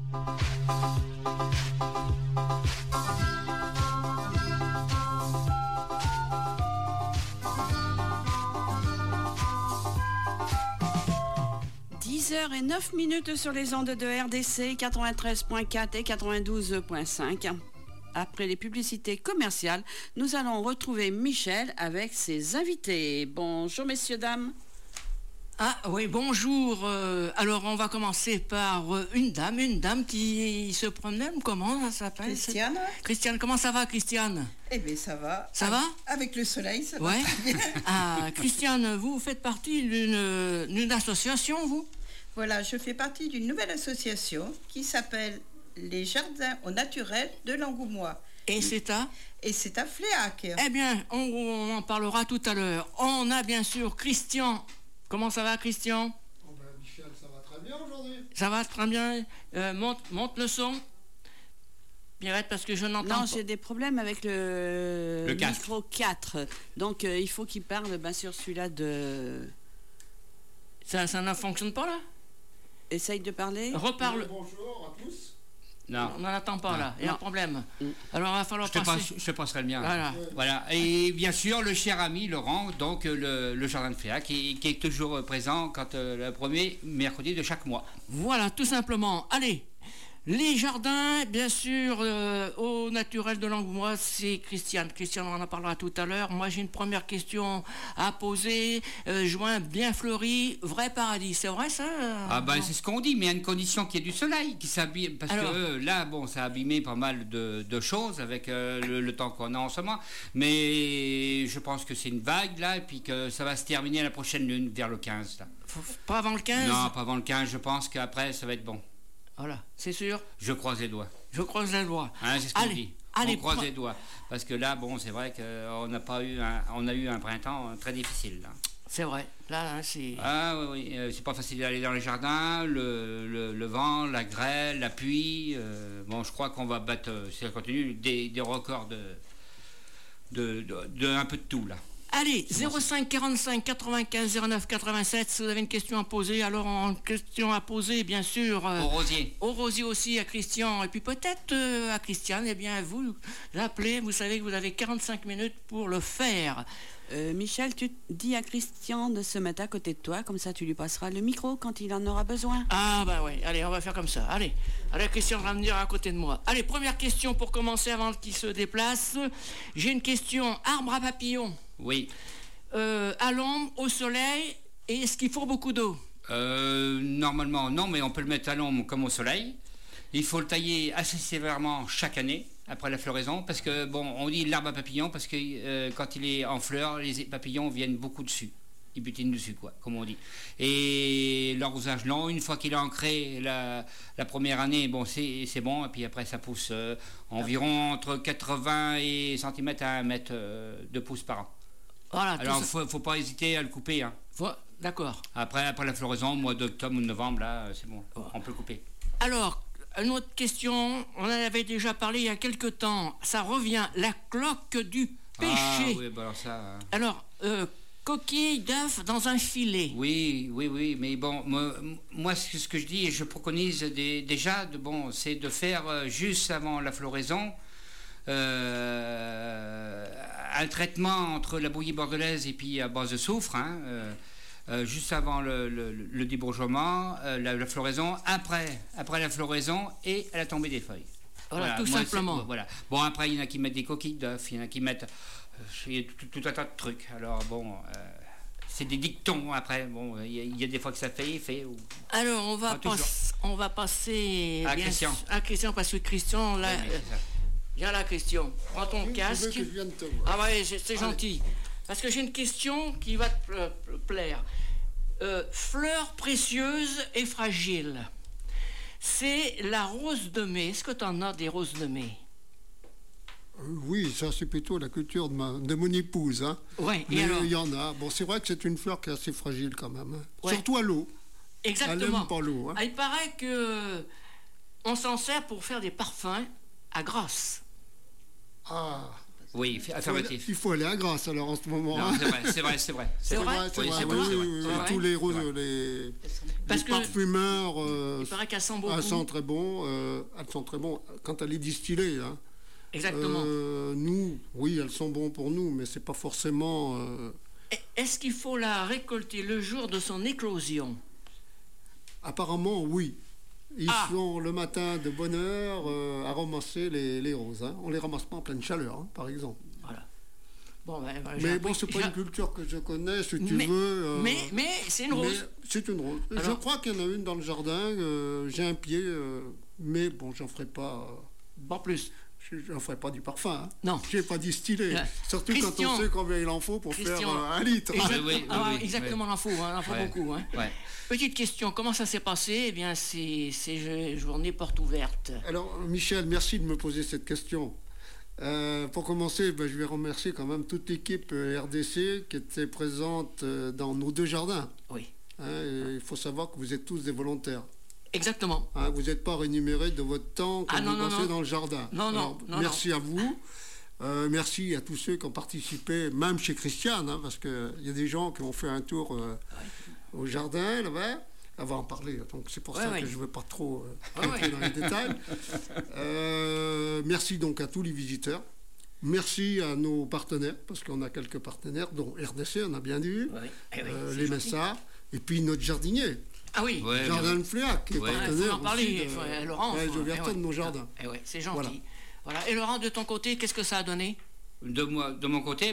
10h09 sur les ondes de RDC 93.4 et 92.5. Après les publicités commerciales, nous allons retrouver Michel avec ses invités. Bonjour messieurs, dames. Ah oui, bonjour. Alors on va commencer par une dame qui se promène. Comment ça s'appelle? Christiane. Christiane, comment ça va, Christiane? Eh bien ça va. Ça va? Avec le soleil, ça ouais. va très bien. Ah, Christiane, vous faites partie d'une association, vous? Voilà, je fais partie d'une nouvelle association qui s'appelle les Jardins au Naturel de l'Angoumois. Et c'est à? Et c'est à Fléac. Eh bien, on en parlera tout à l'heure. On a bien sûr Christian. Comment ça va, Christian? Oh ben, Michel, ça va très bien aujourd'hui. Ça va très bien. Monte le son. Pierrette, parce que je n'entends pas. Non, j'ai des problèmes avec le micro 4. Donc, il faut qu'il parle sur celui-là de... Ça ne fonctionne pas, là? Essaye de parler. Reparle. Bonjour à tous. Non, on n'en attend pas, là. Il y a un problème. Alors, il va falloir passer. Je te passerai le mien. Voilà. Voilà. Et bien sûr, le cher ami Laurent, donc le jardin de Fléac, qui est toujours présent quand le premier mercredi de chaque mois. Voilà, tout simplement. Allez, les jardins, bien sûr, au naturel de l'Angoumois, c'est Christiane. Christiane, on en parlera tout à l'heure. Moi, j'ai une première question à poser. Juin bien fleuri, vrai paradis. C'est vrai, ça? Ah ben, c'est ce qu'on dit, mais il y a une condition qui est du soleil, qui s'abîme, parce que là, bon, ça a abîmé pas mal de choses avec le temps qu'on a en ce moment, mais je pense que c'est une vague, là, et puis que ça va se terminer à la prochaine lune, vers le 15, là. Pas avant le 15? Non, pas avant le 15, je pense qu'après, ça va être bon. Voilà, c'est sûr. Je croise les doigts. Je croise les doigts. Hein, c'est ce qu'on dit. Allez, on croise les doigts. Parce que là, bon, c'est vrai qu'on a eu un printemps très difficile. Là. C'est vrai. Là, c'est... Ah oui, c'est pas facile d'aller dans les jardins. Le vent, la grêle, la pluie. Bon, je crois qu'on va battre, si ça continue, des records de un peu de tout, là. Allez, 05 45 95 09 87, si vous avez une question à poser, alors en question à poser, bien sûr... au Rosier. Au Rosier aussi, à Christian, et puis peut-être à Christiane, eh bien, vous l'appelez, vous savez que vous avez 45 minutes pour le faire. Michel, tu dis à Christian de se mettre à côté de toi, comme ça tu lui passeras le micro quand il en aura besoin. Ah bah oui, allez, on va faire comme ça. Allez, Christian va venir à côté de moi. Allez, première question pour commencer avant qu'il se déplace. J'ai une question, arbre à papillons. Oui. À l'ombre, au soleil, et est-ce qu'il faut beaucoup d'eau? Normalement, non, mais on peut le mettre à l'ombre comme au soleil. Il faut le tailler assez sévèrement chaque année, après la floraison, parce que, bon, on dit l'arbre à papillons, parce que quand il est en fleurs, les papillons viennent beaucoup dessus. Ils butinent dessus, quoi, comme on dit. Et l'arrosage long, une fois qu'il est ancré la première année, bon, c'est bon, et puis après ça pousse environ entre 80 cm à 1 mètre de pouce par an. Voilà, alors, faut pas hésiter à le couper. Hein. D'accord. Après la floraison, au mois d'octobre ou de novembre, là, c'est bon, on peut le couper. Alors, une autre question, on en avait déjà parlé il y a quelque temps. Ça revient, la cloque du pêcher. Ah oui, bah alors ça... Alors, coquille d'œuf dans un filet. Oui, mais bon, moi ce que je dis, et je préconise déjà, c'est de faire juste avant la floraison un traitement entre la bouillie bordelaise et puis à base de soufre, hein, juste avant le débourgeoiement, la floraison, après la floraison et à la tombée des feuilles. Voilà, tout simplement. Voilà. Bon, après, il y en a qui mettent des coquilles d'œufs, il y en a qui mettent tout un tas de trucs. Alors, bon, c'est des dictons, après. Bon, il y a des fois que ça fait. Alors, on va passer à Christian. À Christian, parce que Christian, là... Viens là, Christian. Prends ton casque. Que je vienne te voir. Ah ouais, c'est gentil. Parce que j'ai une question qui va te plaire. Fleurs précieuses et fragiles. C'est la rose de mai. Est-ce que tu en as des roses de mai? Oui, ça c'est plutôt la culture de mon épouse. Hein. Ouais, mais il y en a. Bon, c'est vrai que c'est une fleur qui est assez fragile quand même. Hein. Ouais. Surtout à l'eau. Exactement. Elle n'aime pas l'eau. Hein. Il paraît que on s'en sert pour faire des parfums à grasse. Ah. Oui, affirmatif. Il faut aller à Grasse alors en ce moment. Non, hein. c'est vrai. C'est vrai, Oui, c'est vrai, c'est oui, vrai, oui, c'est oui, vrai. tous les Parce que parfumeurs, il paraît qu'elle sent beaucoup. elles sont très bons. Elles sont très bons quand elle est distillée. Hein. Exactement. Nous, oui, elles sont bons pour nous, mais c'est pas forcément. Est-ce qu'il faut la récolter le jour de son éclosion? Apparemment, oui. Ils sont le matin de bonne heure à ramasser les roses. Hein. On les ramasse pas en pleine chaleur, hein, par exemple. Voilà. Bon, mais bon, c'est pas une culture que je connais, si tu veux. Mais c'est une rose. C'est une rose. Alors, je crois qu'il y en a une dans le jardin. J'ai un pied, mais bon, j'en ferai pas. Pas plus. J'en ferai pas du parfum. Hein. Non. Je n'ai pas distillé. Surtout quand on sait combien il en faut pour faire 1 litre. Exactement, il en faut beaucoup. Hein. Ouais. Petite question, comment ça s'est passé? Eh bien, ces journées portes ouvertes. Alors, Michel, merci de me poser cette question. Pour commencer, je vais remercier quand même toute l'équipe RDC qui était présente dans nos 2 jardins. Oui. Hein, il faut savoir que vous êtes tous des volontaires. Exactement. Hein, vous n'êtes pas rémunérés de votre temps quand vous passez dans le jardin. Non. Merci à vous. Merci à tous ceux qui ont participé, même chez Christiane, hein, parce qu'il y a des gens qui ont fait un tour au jardin, là-bas. Elle va en parler, donc c'est pour ça que je ne veux pas trop rentrer dans les détails. Merci donc à tous les visiteurs. Merci à nos partenaires, parce qu'on a quelques partenaires, dont RDC, on a bien dit, les Messas, et puis notre jardinier. Ah oui, Jardin de Fléac, qui est partenaire. Il faut en parler, Laurent. de nos jardins. C'est gentil. Voilà. Et Laurent, de ton côté, qu'est-ce que ça a donné? De mon côté,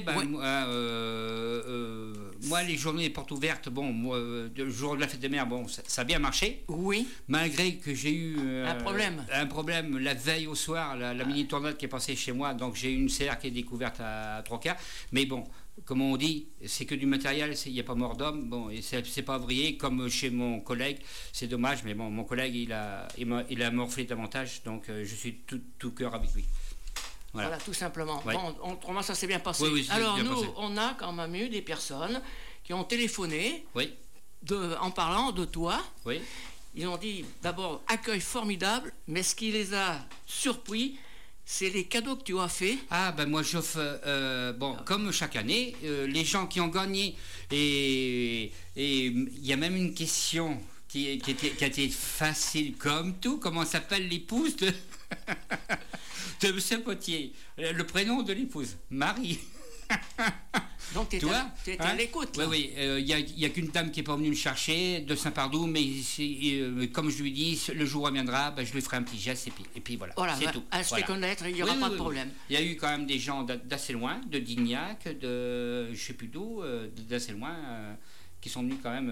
moi, les journées portes ouvertes, le jour de la fête des mères, ça a bien marché. Oui. Malgré que j'ai eu un problème la veille au soir, la mini tornade qui est passée chez moi, donc j'ai eu une serre qui est découverte à 3 quarts. Mais bon, comme on dit, c'est que du matériel, il n'y a pas mort d'homme. Bon, et c'est pas vrillé comme chez mon collègue. C'est dommage, mais bon, mon collègue, il a morflé davantage, donc je suis tout cœur avec lui. Voilà, tout simplement. Ouais. Bon, autrement, ça s'est bien passé. Oui, alors, bien nous, passé. on a quand même eu des personnes qui ont téléphoné en parlant de toi. Oui. Ils ont dit, d'abord, accueil formidable, mais ce qui les a surpris, c'est les cadeaux que tu as fait. Moi, j'offre, comme chaque année, les gens qui ont gagné, et il y a même une question qui a été facile comme tout. Comment s'appelle l'épouse de M. Potier? Le prénom de l'épouse, Marie. Donc tu es à l'écoute. Oui, il n'y a qu'une dame qui n'est pas venue me chercher de Saint-Pardoux, mais comme je lui dis, le jour où elle viendra, je lui ferai un petit geste et puis voilà, c'est tout. À se fait connaître, il n'y aura pas de problème. Il y a eu quand même des gens d'assez loin, de Dignac, de je ne sais plus d'où, d'assez loin, qui sont venus quand même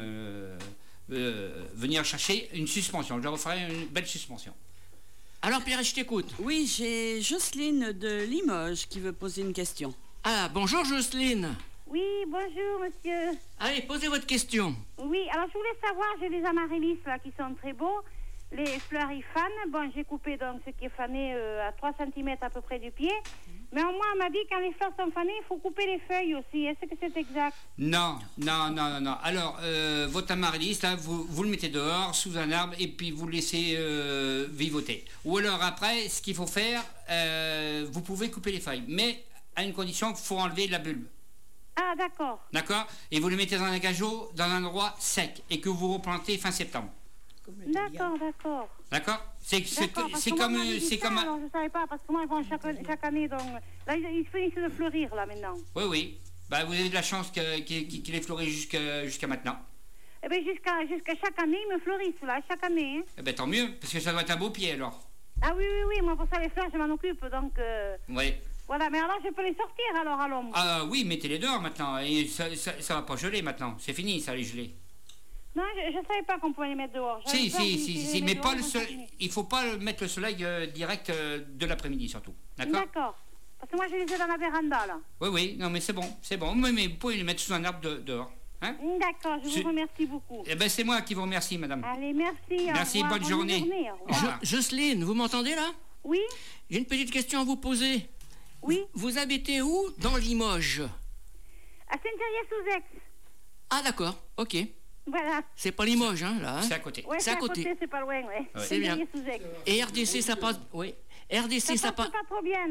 venir chercher une suspension. Je leur ferai une belle suspension. Alors Pierre, je t'écoute. Oui, j'ai Jocelyne de Limoges qui veut poser une question. Ah, bonjour Jocelyne. Oui, bonjour monsieur. Allez, posez votre question. Oui, alors je voulais savoir, j'ai des amaryllis là qui sont très beaux, les fleurs ils fanent. Bon, j'ai coupé donc ce qui est fané à 3 cm à peu près du pied. Mais moi, on m'a dit quand les fleurs sont fanées, il faut couper les feuilles aussi. Est-ce que c'est exact? Non. Alors, votre amaryllis, là, vous le mettez dehors, sous un arbre, et puis vous le laissez vivoter. Ou alors après, ce qu'il faut faire, vous pouvez couper les feuilles. Mais à une condition, il faut enlever la bulbe. Ah, d'accord. D'accord? Et vous le mettez dans un cajot, dans un endroit sec, et que vous replantez fin septembre. D'accord. D'accord? C'est comme... Alors, je ne savais pas, parce que moi, ils vont chaque année, donc... Là, ils finissent de fleurir, là, maintenant. Oui. Vous avez de la chance qu'il ait fleuri jusqu'à maintenant. Eh bien, jusqu'à chaque année, ils me fleurissent, là, chaque année. Hein. Eh bien, tant mieux, parce que ça doit être un beau pied, alors. Ah oui, moi, pour ça, les fleurs, je m'en occupe, donc... Oui. Voilà, mais alors, je peux les sortir, alors, à l'ombre. Ah oui, mettez-les dehors, maintenant. Et ça va pas geler, maintenant. C'est fini, ça, les geler. Non, je ne savais pas qu'on pouvait les mettre dehors. Si, mais pas le soleil. Il ne faut pas mettre le soleil direct de l'après-midi, surtout. D'accord? Parce que moi, je les ai dans la véranda, là. Oui, non, mais c'est bon. Mais vous pouvez les mettre sous un arbre dehors. Hein? D'accord, je vous remercie beaucoup. Eh bien, c'est moi qui vous remercie, madame. Allez, merci. Merci, bonne journée. Jocelyne, vous m'entendez, là? Oui. J'ai une petite question à vous poser. Oui. Vous habitez où dans Limoges? À Saint-Thierry-sous-Aix. Ah, d'accord, ok. Voilà. C'est pas Limoges, hein, là. Hein? C'est à côté. Ouais, c'est à côté, c'est pas loin, ouais. C'est bien. Et RDC, ça passe... Oui. RDC, ça passe... pas trop bien, non.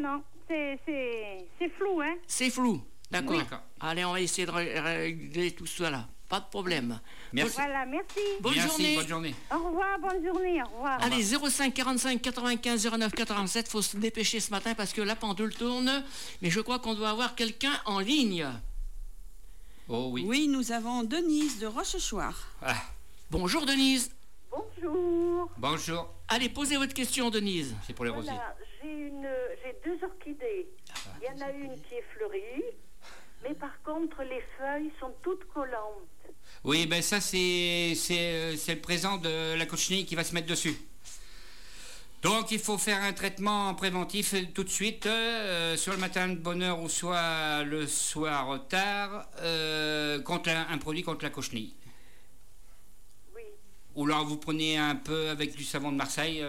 c'est flou, hein. C'est flou, d'accord. Oui. Allez, on va essayer de régler tout cela. Pas de problème. Merci. Voilà, merci. Bonne journée. Bonne journée. Au revoir, bonne journée, au revoir. Allez, 05 45 95 09 87, faut se dépêcher ce matin parce que la pendule tourne, mais je crois qu'on doit avoir quelqu'un en ligne. Oh oui. Oui, nous avons Denise de Rochechouart. Ah, Bonjour Denise. Bonjour. bonjour. Allez, posez votre question Denise. C'est pour les rosiers. Voilà, j'ai 2 orchidées. Il y en a une qui est fleurie, mais par contre, les feuilles sont toutes collantes. Oui, ben ça, c'est le présent de la cochenille qui va se mettre dessus. Donc, il faut faire un traitement préventif tout de suite, soit le matin de bonne heure ou soit le soir tard, contre un produit contre la cochenille. Oui. Ou alors vous prenez un peu avec du savon de Marseille,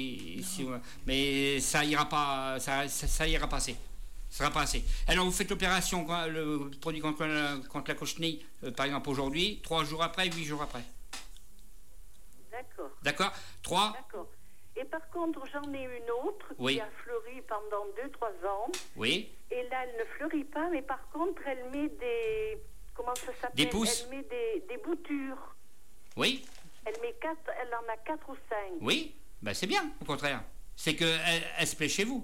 mais ça ira pas, ça ira pas assez. Ça sera pas assez. Alors vous faites l'opération, le produit contre la cochenille, par exemple aujourd'hui, 3 jours après, 8 jours après. D'accord. D'accord 3. D'accord. Et par contre, j'en ai une autre Oui. qui a fleuri pendant 2-3 ans. Oui. Et là, elle ne fleurit pas, mais par contre, elle met des... Comment ça s'appelle? Des pousses. Elle met des boutures. Oui. Elle en a 4 ou 5. Oui. Ben c'est bien, au contraire. C'est que elle se plaît chez vous.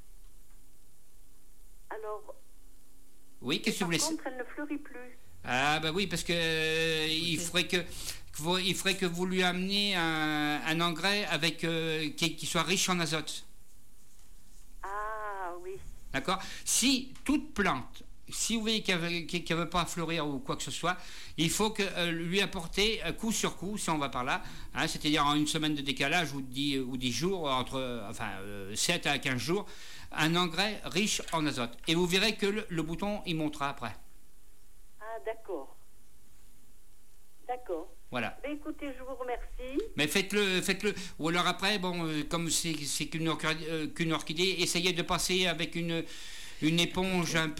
Alors, Oui, qu'est-ce que vous par voulez? contre, elle ne fleurit plus. Ah bah oui, parce que il faudrait que vous lui ameniez un engrais avec qui soit riche en azote. Ah, oui. D'accord? Si toute plante, si vous voyez qu'elle ne veut pas fleurir ou quoi que ce soit, il faut que lui apporter coup sur coup, si on va par là, hein, c'est-à-dire en une semaine de décalage ou 10 jours, entre 7 à 15 jours, un engrais riche en azote. Et vous verrez que le bouton, il montera après. Ah, d'accord. D'accord. Voilà. Ben, écoutez, je vous remercie. Mais faites-le. Ou alors après, comme c'est qu'une orchidée, essayez de passer avec une éponge un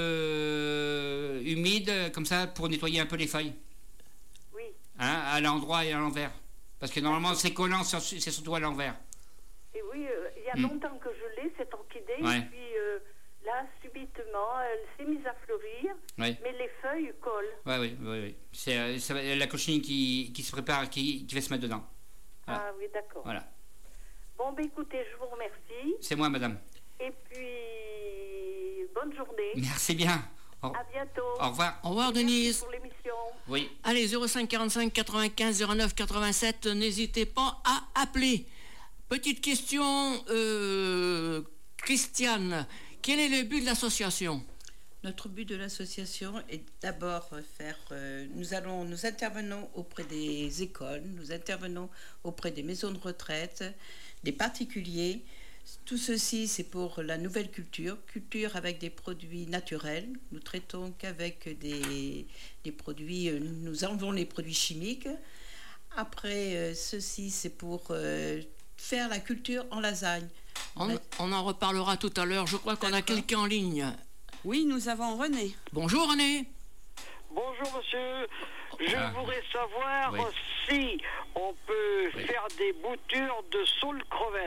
peu humide, comme ça, pour nettoyer un peu les feuilles. Oui. Hein, à l'endroit et à l'envers. Parce que normalement, c'est collant, c'est surtout à l'envers. Et oui, il y a longtemps que je l'ai, cette orchidée. Ouais. Et puis là, subitement, elle s'est mise à fleurir. Ouais. Mais les feuilles collent. Oui. C'est la cochenille qui se prépare, qui va se mettre dedans. Voilà. Ah oui, d'accord. Voilà. Bon, ben écoutez, je vous remercie. C'est moi, madame. Et puis, bonne journée. Merci bien. À bientôt. Au revoir. Au revoir Denise. Pour l'émission. Oui. Allez, 05 45 95 09 87, n'hésitez pas à appeler. Petite question, Christiane, quel est le but de l'association? Notre but de l'association est d'abord nous intervenons auprès des écoles, nous intervenons auprès des maisons de retraite, des particuliers. Tout ceci, c'est pour la nouvelle culture avec des produits naturels. Nous traitons qu'avec des produits, nous enlevons les produits chimiques. Après, ceci, c'est pour faire la culture en lasagne. On en reparlera tout à l'heure. Je crois qu'on a quelqu'un en ligne. Oui, nous avons René. Bonjour René. Bonjour monsieur, je voudrais savoir Oui. si on peut faire des boutures de saule crevette.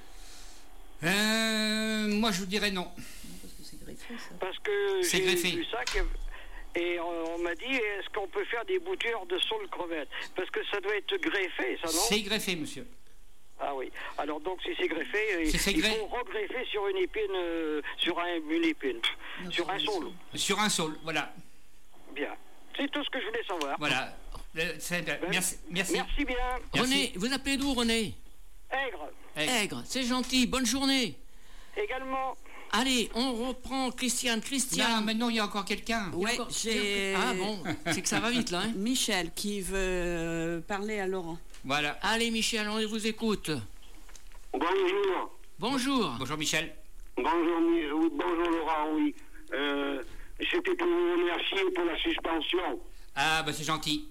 Moi, je vous dirais non. Parce que c'est greffé, ça. Parce que C'est j'ai greffé. vu ça et on m'a dit, est-ce qu'on peut faire des boutures de saule crevette? Parce que ça doit être greffé, ça, non? C'est greffé, monsieur. Ah oui. Alors donc si c'est greffé, C'est il greffé. faut regreffer sur une épine, sur un saule. Sur un saule, voilà. Bien. C'est tout ce que je voulais savoir. Voilà. Merci. Merci bien. Merci. René, vous appelez d'où René? Aigre. Aigre, c'est gentil, bonne journée. Également. Allez, on reprend Christiane. Non, maintenant, il y a encore quelqu'un. Oui, j'ai Ah bon, c'est que ça va vite là. Hein. Michel qui veut parler à Laurent. Voilà. Allez Michel, on vous écoute. Bonjour. Bonjour. Bonjour, Michel. Bonjour Laurent, oui. C'était pour vous remercier pour la suspension. Ah, bah c'est gentil.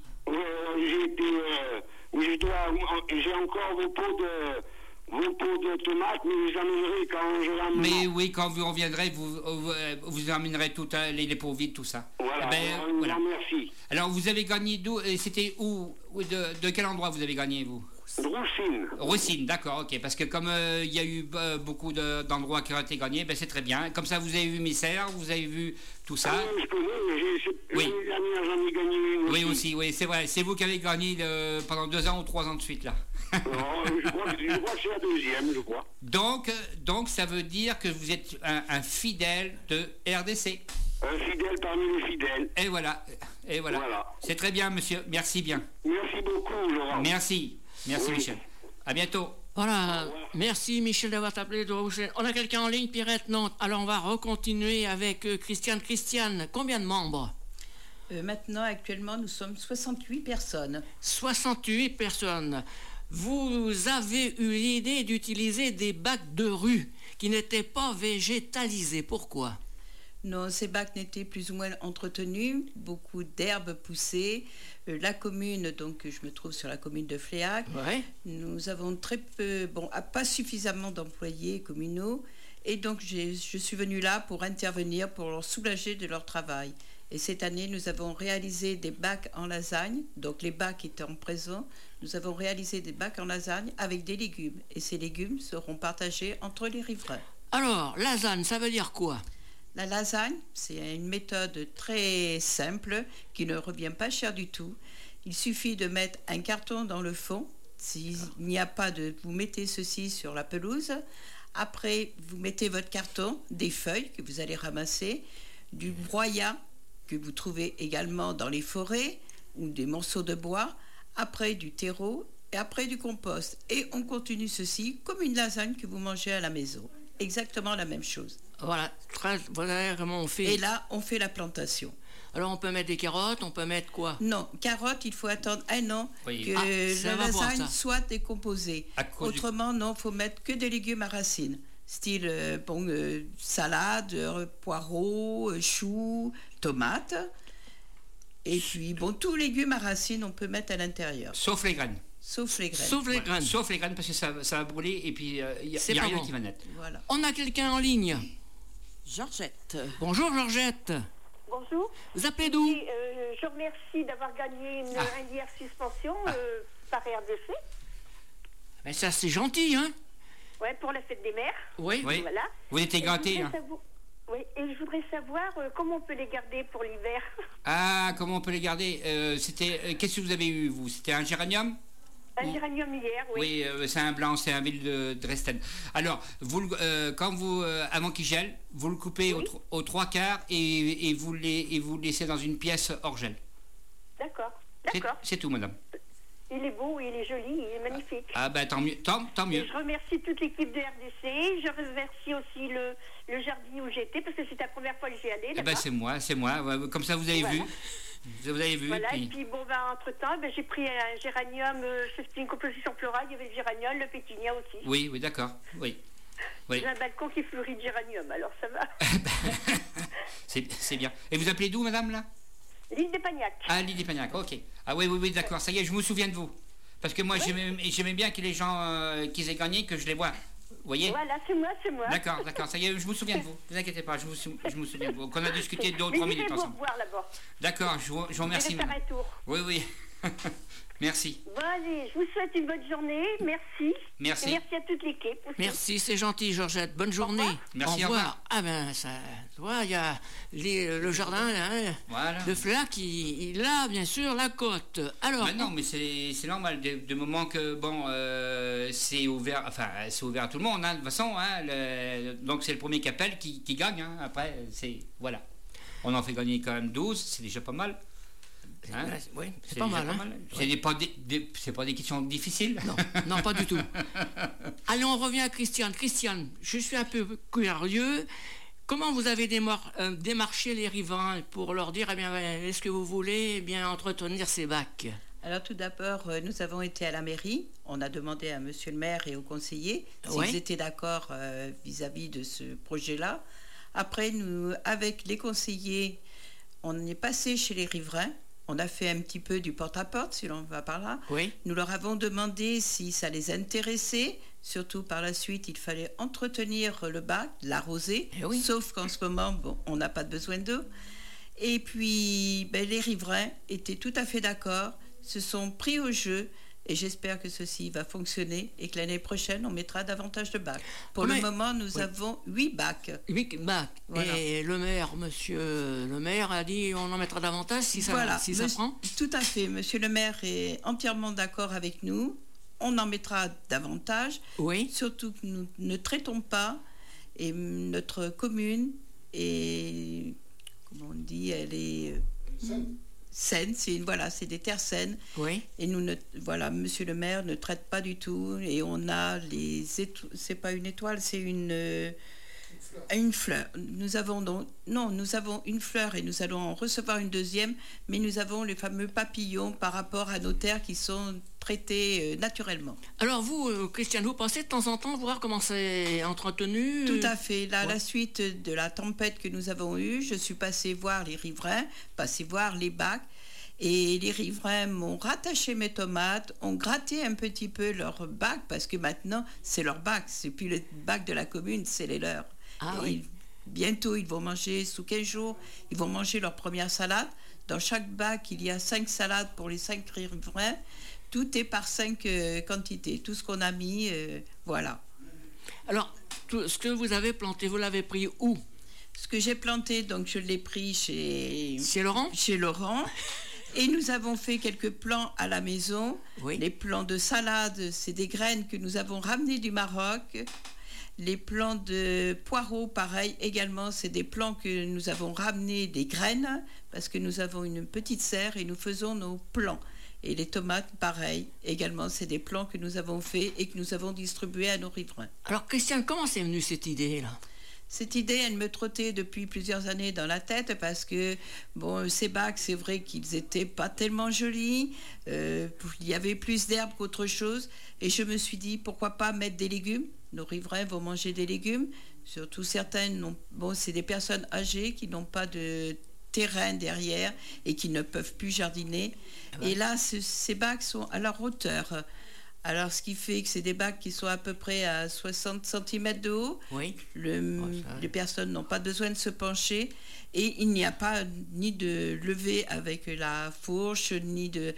J'ai encore vos pots de tomates, mais j'amènerai quand je l'emmène. Mais oui, quand vous reviendrez, vous emmènerez tout les pots vides, tout ça. Voilà, Voilà. merci. Alors, vous avez gagné d'où? C'était où? De quel endroit vous avez gagné, vous? Roussine, d'accord, ok. Parce que comme il y a eu beaucoup d'endroits qui ont été gagnés, ben c'est très bien. Comme ça, vous avez vu mes serres, vous avez vu tout ça. Ah, je connais, oui. L'année dernière, j'en ai gagné une. Oui, aussi, oui, c'est vrai. C'est vous qui avez gagné pendant 2 ans ou 3 ans de suite, là. Non, je crois que c'est la deuxième, je crois. Donc, ça veut dire que vous êtes un fidèle de RDC. Un fidèle parmi les fidèles. Et voilà. Voilà. C'est très bien, monsieur. Merci bien. Merci beaucoup, Laurent. Merci, oui. Michel. À bientôt. Voilà. Merci, Michel, d'avoir appelé de Roussel. On a quelqu'un en ligne, Pierrette Nantes. Alors, on va recontinuer avec Christiane. Christiane, combien de membres? Maintenant, actuellement, nous sommes 68 personnes. 68 personnes. Vous avez eu l'idée d'utiliser des bacs de rue qui n'étaient pas végétalisés. Pourquoi? Non, ces bacs n'étaient plus ou moins entretenus, beaucoup d'herbes poussées. La commune, donc je me trouve sur la commune de Fléac, nous avons très peu, pas suffisamment d'employés communaux, et donc je suis venue là pour intervenir, pour leur soulager de leur travail. Et cette année, nous avons réalisé des bacs en lasagne, donc les bacs étant présents, nous avons réalisé des bacs en lasagne avec des légumes, et ces légumes seront partagés entre les riverains. Alors, lasagne, ça veut dire quoi? La lasagne, c'est une méthode très simple qui ne revient pas cher du tout. Il suffit de mettre un carton dans le fond. S'il n'y a pas vous mettez ceci sur la pelouse. Après, vous mettez votre carton, des feuilles que vous allez ramasser, du broyat que vous trouvez également dans les forêts ou des morceaux de bois, après du terreau et après du compost. Et on continue ceci comme une lasagne que vous mangez à la maison. Exactement la même chose. Voilà comment on fait. Et là, on fait la plantation. Alors, on peut mettre des carottes, on peut mettre quoi? Non, carottes, il faut attendre 1 an que la lasagne soit décomposée. Autrement, non, il faut mettre que des légumes à racines. Style salade, poireaux, choux, tomates. Et puis, tous les légumes à racines, on peut mettre à l'intérieur. Sauf les graines. Sauf les graines. Sauf les graines. Sauf les graines parce que ça va brûler et puis il n'y a rien qui va naître. Voilà. On a quelqu'un en ligne. Georgette. Bonjour Georgette. Bonjour. Vous appelez d'où? Je remercie d'avoir gagné un hier suspension par RDC. Mais ça c'est gentil, hein? Ouais, pour la fête des mères. Oui. Voilà. Vous étiez gâtés, hein? Oui, et je voudrais savoir comment on peut les garder pour l'hiver. Ah, comment on peut les garder? Qu'est-ce que vous avez eu, vous? C'était un géranium? Un géranium hier, oui. Oui, c'est un blanc, c'est un ville de Dresden. Alors, avant qu'il gèle, vous le coupez aux 3/4 et vous le laissez dans une pièce hors gel. D'accord. C'est tout, madame. Il est beau, il est joli, il est magnifique. Ah ben tant mieux, tant mieux. Et je remercie toute l'équipe de RDC, je remercie aussi le jardin où j'étais, parce que c'est la première fois que j'y allais. Eh ben c'est moi. Comme ça vous avez vu. Vous avez vu. Voilà, et puis entre-temps, j'ai pris un géranium, c'était une composition florale, il y avait le géranium, le pétunia aussi. Oui, d'accord, oui. J'ai un balcon qui fleurit de géranium, alors ça va. C'est bien. Et vous appelez d'où, madame, là? L'île des Pagnacs. Ah, l'île des Pagnacs, ok. Ah oui, d'accord, ça y est, je me souviens de vous. Parce que moi, j'aimais bien que les gens qui aient gagné, que je les vois. Vous voyez? Voilà, c'est moi. D'accord, ça y est, je me souviens de vous. Ne vous inquiétez pas, je me souviens de vous. Qu'on a discuté 2 ou 3 minutes ensemble. Je vais vous revoir là-bas. D'accord, je vous remercie. Je vais faire un tour. Oui. Merci. Bon, allez, je vous souhaite une bonne journée. Merci. Merci. Et merci à toute l'équipe. Merci, c'est gentil, Georgette. Bonne journée. Merci, au revoir. Ah ben, ça, tu vois, il y a le jardin de Flac, il a bien sûr la côte. Alors. Non, mais c'est normal. De moment que c'est ouvert, c'est ouvert à tout le monde. De toute façon, donc c'est le premier qui appelle qui gagne. Après, voilà. On en fait gagner quand même 12, c'est déjà pas mal. Oui, c'est pas mal. C'est pas des questions difficiles. Non, pas du tout. Allez, on revient à Christiane. Christiane, je suis un peu curieux. Comment vous avez démarché les riverains pour leur dire, est-ce que vous voulez entretenir ces bacs? Alors tout d'abord, nous avons été à la mairie. On a demandé à monsieur le maire et aux conseillers s'ils étaient d'accord vis-à-vis de ce projet-là. Après, nous, avec les conseillers, on est passé chez les riverains. On a fait un petit peu du porte-à-porte, si l'on va par là. Oui. Nous leur avons demandé si ça les intéressait. Surtout par la suite, il fallait entretenir le bac, l'arroser. Sauf qu'en ce moment, on n'a pas de besoin d'eau. Et puis, les riverains étaient tout à fait d'accord, se sont pris au jeu Et j'espère que ceci va fonctionner et que l'année prochaine, on mettra davantage de bacs. Pour le moment, nous avons 8 bacs. 8 bacs. Voilà. Et le maire, monsieur le maire, a dit on en mettra davantage si ça prend. Tout à fait. Monsieur le maire est entièrement d'accord avec nous. On en mettra davantage. Oui. Surtout que nous ne traitons pas. Et notre commune est, comment on dit, elle est saine. C'est des terres saines. Oui. Et monsieur le maire ne traite pas du tout. Et on a c'est pas une étoile, c'est une fleur. Nous avons une fleur et nous allons en recevoir une deuxième, mais nous avons les fameux papillons par rapport à nos terres qui sont traités naturellement. Alors vous, Christiane, vous pensez de temps en temps voir comment c'est entretenu? Tout à fait. Là, à la suite de la tempête que nous avons eue, je suis passée voir les riverains, voir les bacs. Et les riverains m'ont rattaché mes tomates, ont gratté un petit peu leurs bacs, parce que maintenant, c'est leurs bacs. C'est plus les bacs de la commune, c'est les leurs. Oui. Bientôt, ils vont manger, sous 15 jours, ils vont manger leur première salade. Dans chaque bac, il y a 5 salades pour les 5 riverains. Tout est par 5 quantités. Tout ce qu'on a mis, voilà. Alors, tout ce que vous avez planté, vous l'avez pris où? Ce que j'ai planté, donc je l'ai pris chez Laurent. Chez Laurent. Et nous avons fait quelques plants à la maison. Oui. Les plants de salade, c'est des graines que nous avons ramenées du Maroc. Les plants de poireaux, pareil, également, c'est des plants que nous avons ramenés des graines, parce que nous avons une petite serre et nous faisons nos plants. Et les tomates, pareil, également, c'est des plants que nous avons faits et que nous avons distribués à nos riverains. Alors, Christiane, comment c'est venu cette idée-là? Cette idée, elle me trottait depuis plusieurs années dans la tête parce que, ces bacs, c'est vrai qu'ils n'étaient pas tellement jolis. Il y avait plus d'herbe qu'autre chose. Et je me suis dit, pourquoi pas mettre des légumes? Nos riverains vont manger des légumes. Surtout certains, c'est des personnes âgées qui n'ont pas de terrain derrière et qui ne peuvent plus jardiner. Ouais. Et là, ces bacs sont à leur hauteur. Alors, ce qui fait que c'est des bacs qui sont à peu près à 60 cm de haut. Oui. Les personnes n'ont pas besoin de se pencher. Et il n'y a pas ni de lever avec la fourche, ni de...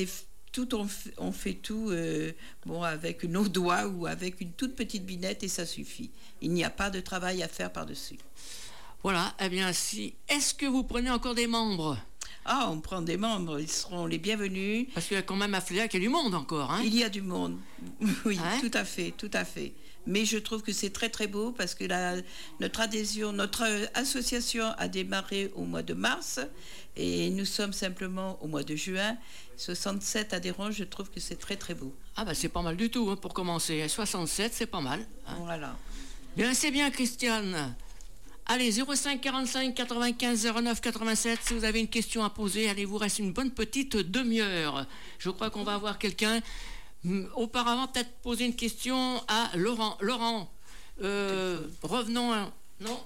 on fait tout avec nos doigts ou avec une toute petite binette et ça suffit. Il n'y a pas de travail à faire par-dessus. Voilà. Eh bien, est-ce que vous prenez encore des membres? Ah, on prend des membres, ils seront les bienvenus. Parce qu'il y a quand même à Fléac, il y a du monde encore. Hein? Il y a du monde, oui, hein? Tout à fait. Mais je trouve que c'est très très beau parce que notre association a démarré au mois de mars et nous sommes simplement au mois de juin. 67 adhérents, je trouve que c'est très très beau. Ah c'est pas mal du tout hein, pour commencer. 67, c'est pas mal. Hein? Voilà. Bien, c'est bien, Christiane. Allez, 05 45 95 09 87, si vous avez une question à poser, allez, vous reste une bonne petite demi-heure. Je crois qu'on va avoir quelqu'un. Auparavant, peut-être poser une question à Laurent. Laurent, revenons à... Non.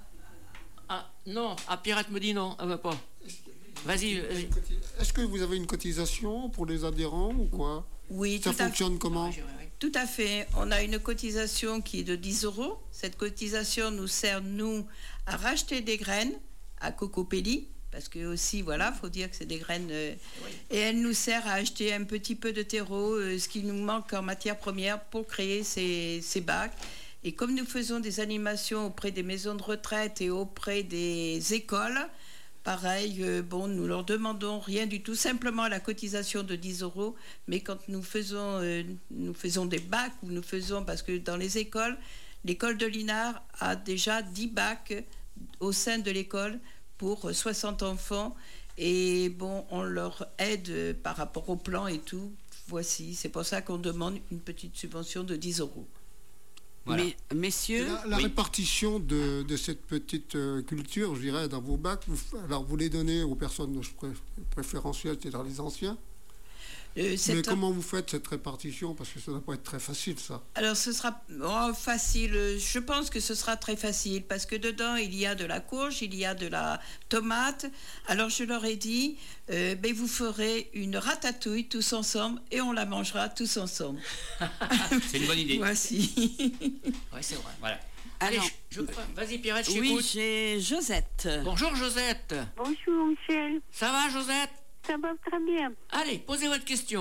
Ah, non, Pierrette me dit non, elle va pas. Vas-y. Est-ce que vous avez une cotisation pour les adhérents ou quoi? Oui, ça fonctionne comment? Tout à fait. On a une cotisation qui est de 10 €. Cette cotisation nous sert, nous, à racheter des graines à Cocopelli, parce que aussi, voilà, faut dire que c'est des graines... et elle nous sert à acheter un petit peu de terreau, ce qui nous manque en matière première pour créer ces bacs. Et comme nous faisons des animations auprès des maisons de retraite et auprès des écoles, pareil, nous leur demandons rien du tout, simplement la cotisation de 10 €. Mais quand nous faisons des bacs, ou nous faisons, parce que dans les écoles, l'école de Linard a déjà 10 bacs au sein de l'école pour 60 enfants. Et on leur aide par rapport au plan et tout. Voici, c'est pour ça qu'on demande une petite subvention de 10 €. Voilà. Messieurs, la répartition de cette petite culture, je dirais, dans vos bacs, vous les donnez aux personnes préférentielles, c'est-à-dire les anciens. Mais comment vous faites cette répartition? Parce que ça ne doit pas être très facile, ça. Alors, ce sera facile. Je pense que ce sera très facile parce que dedans, il y a de la courge, il y a de la tomate. Alors, je leur ai dit, vous ferez une ratatouille tous ensemble et on la mangera tous ensemble. C'est une bonne idée. Voici. Oui, c'est vrai. Voilà. Allez, vas-y, Pierrette, je t'écoute. Oui, j'ai Josette. Bonjour, Josette. Bonjour, Michel. Ça va, Josette? Ça va très bien. Allez, posez votre question.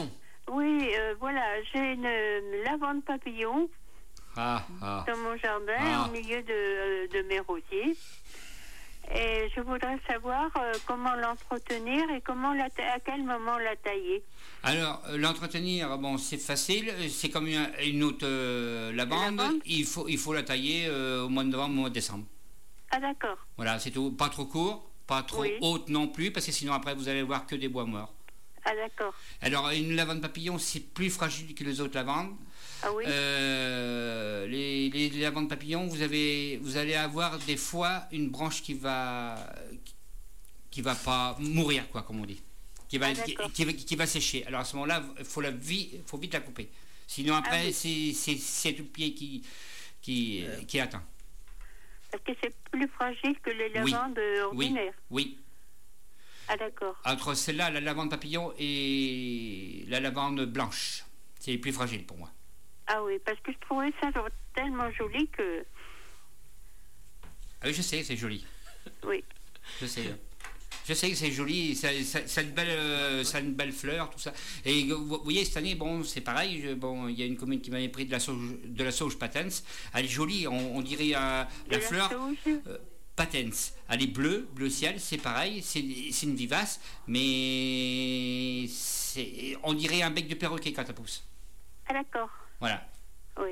Oui, voilà, j'ai une lavande papillon dans mon jardin, au milieu de mes rosiers. Et je voudrais savoir comment l'entretenir et à quel moment la tailler. Alors, l'entretenir, bon, c'est facile. C'est comme une autre lavande. Il faut la tailler au mois de novembre, au mois de décembre. Ah, d'accord. Voilà, c'est tout. Pas trop court, pas trop haute non plus, parce que sinon après vous allez voir que des bois morts. Ah, d'accord. Alors, une lavande papillon, c'est plus fragile que les autres lavandes. Ah oui. Les lavandes papillons, vous allez avoir des fois une branche qui va pas mourir, quoi, comme on dit, qui va sécher. Alors à ce moment-là, faut vite la couper. Sinon après, c'est tout le pied qui est atteint. Parce que c'est plus fragile que les lavandes ordinaires. Oui. Ah, d'accord. Entre celle-là, la lavande papillon et la lavande blanche, c'est les plus fragiles pour moi. Ah oui, parce que je trouvais ça tellement joli que... Ah oui, je sais, c'est joli. Oui. Je sais que c'est joli, ça a une belle fleur, tout ça. Et vous voyez, cette année, bon, c'est pareil. Il y a une commune qui m'avait pris de la sauge Patens. Elle est jolie, on dirait la fleur Patens. Elle est bleu ciel, c'est pareil, c'est une vivace, mais on dirait un bec de perroquet quand elle pousse. Ah, d'accord. Voilà. Oui.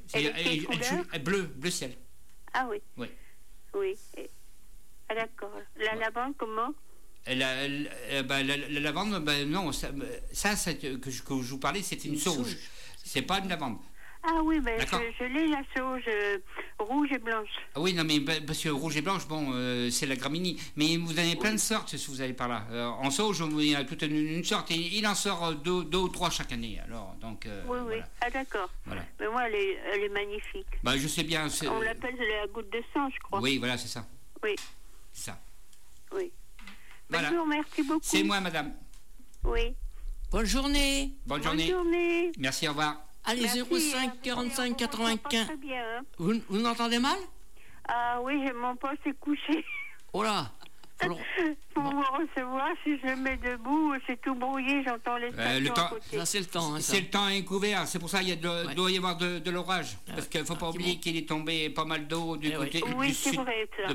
Bleu ciel. Ah oui. Oui. Oui. Ah, d'accord. La lavande, comment? La lavande, non, ça que je vous parlais, c'était une sauge. C'est pas une lavande. Ah oui, je l'ai, la sauge rouge et blanche. Ah oui, non, mais parce que rouge et blanche, bon, c'est la graminie. Mais vous avez plein de sortes, si vous allez par là. En sauge, il y a toute une sorte, et il en sort deux ou trois chaque année. Alors, donc, oui. Voilà. Ah, d'accord. Voilà. Mais moi, elle est magnifique. Je sais bien. On l'appelle la goutte de sang, je crois. Oui, voilà, c'est ça. Oui. C'est ça. Oui. Voilà. Bonjour, merci beaucoup. C'est moi, madame. Oui. Bonne journée. Bonne journée. Merci, au revoir. Allez, merci, 05 45 95. Très bien, hein. Vous m'entendez mal? Ah oui, mon poste est couché. Oh là. Pour me recevoir, si je me mets debout, c'est tout brouillé, j'entends les stations à côté. Ça, c'est le temps. Hein, c'est le temps incouvert, c'est pour ça qu'il doit y avoir de l'orage. Parce qu'il ne faut pas oublier qu'il est tombé pas mal d'eau du côté du sud, vrai, de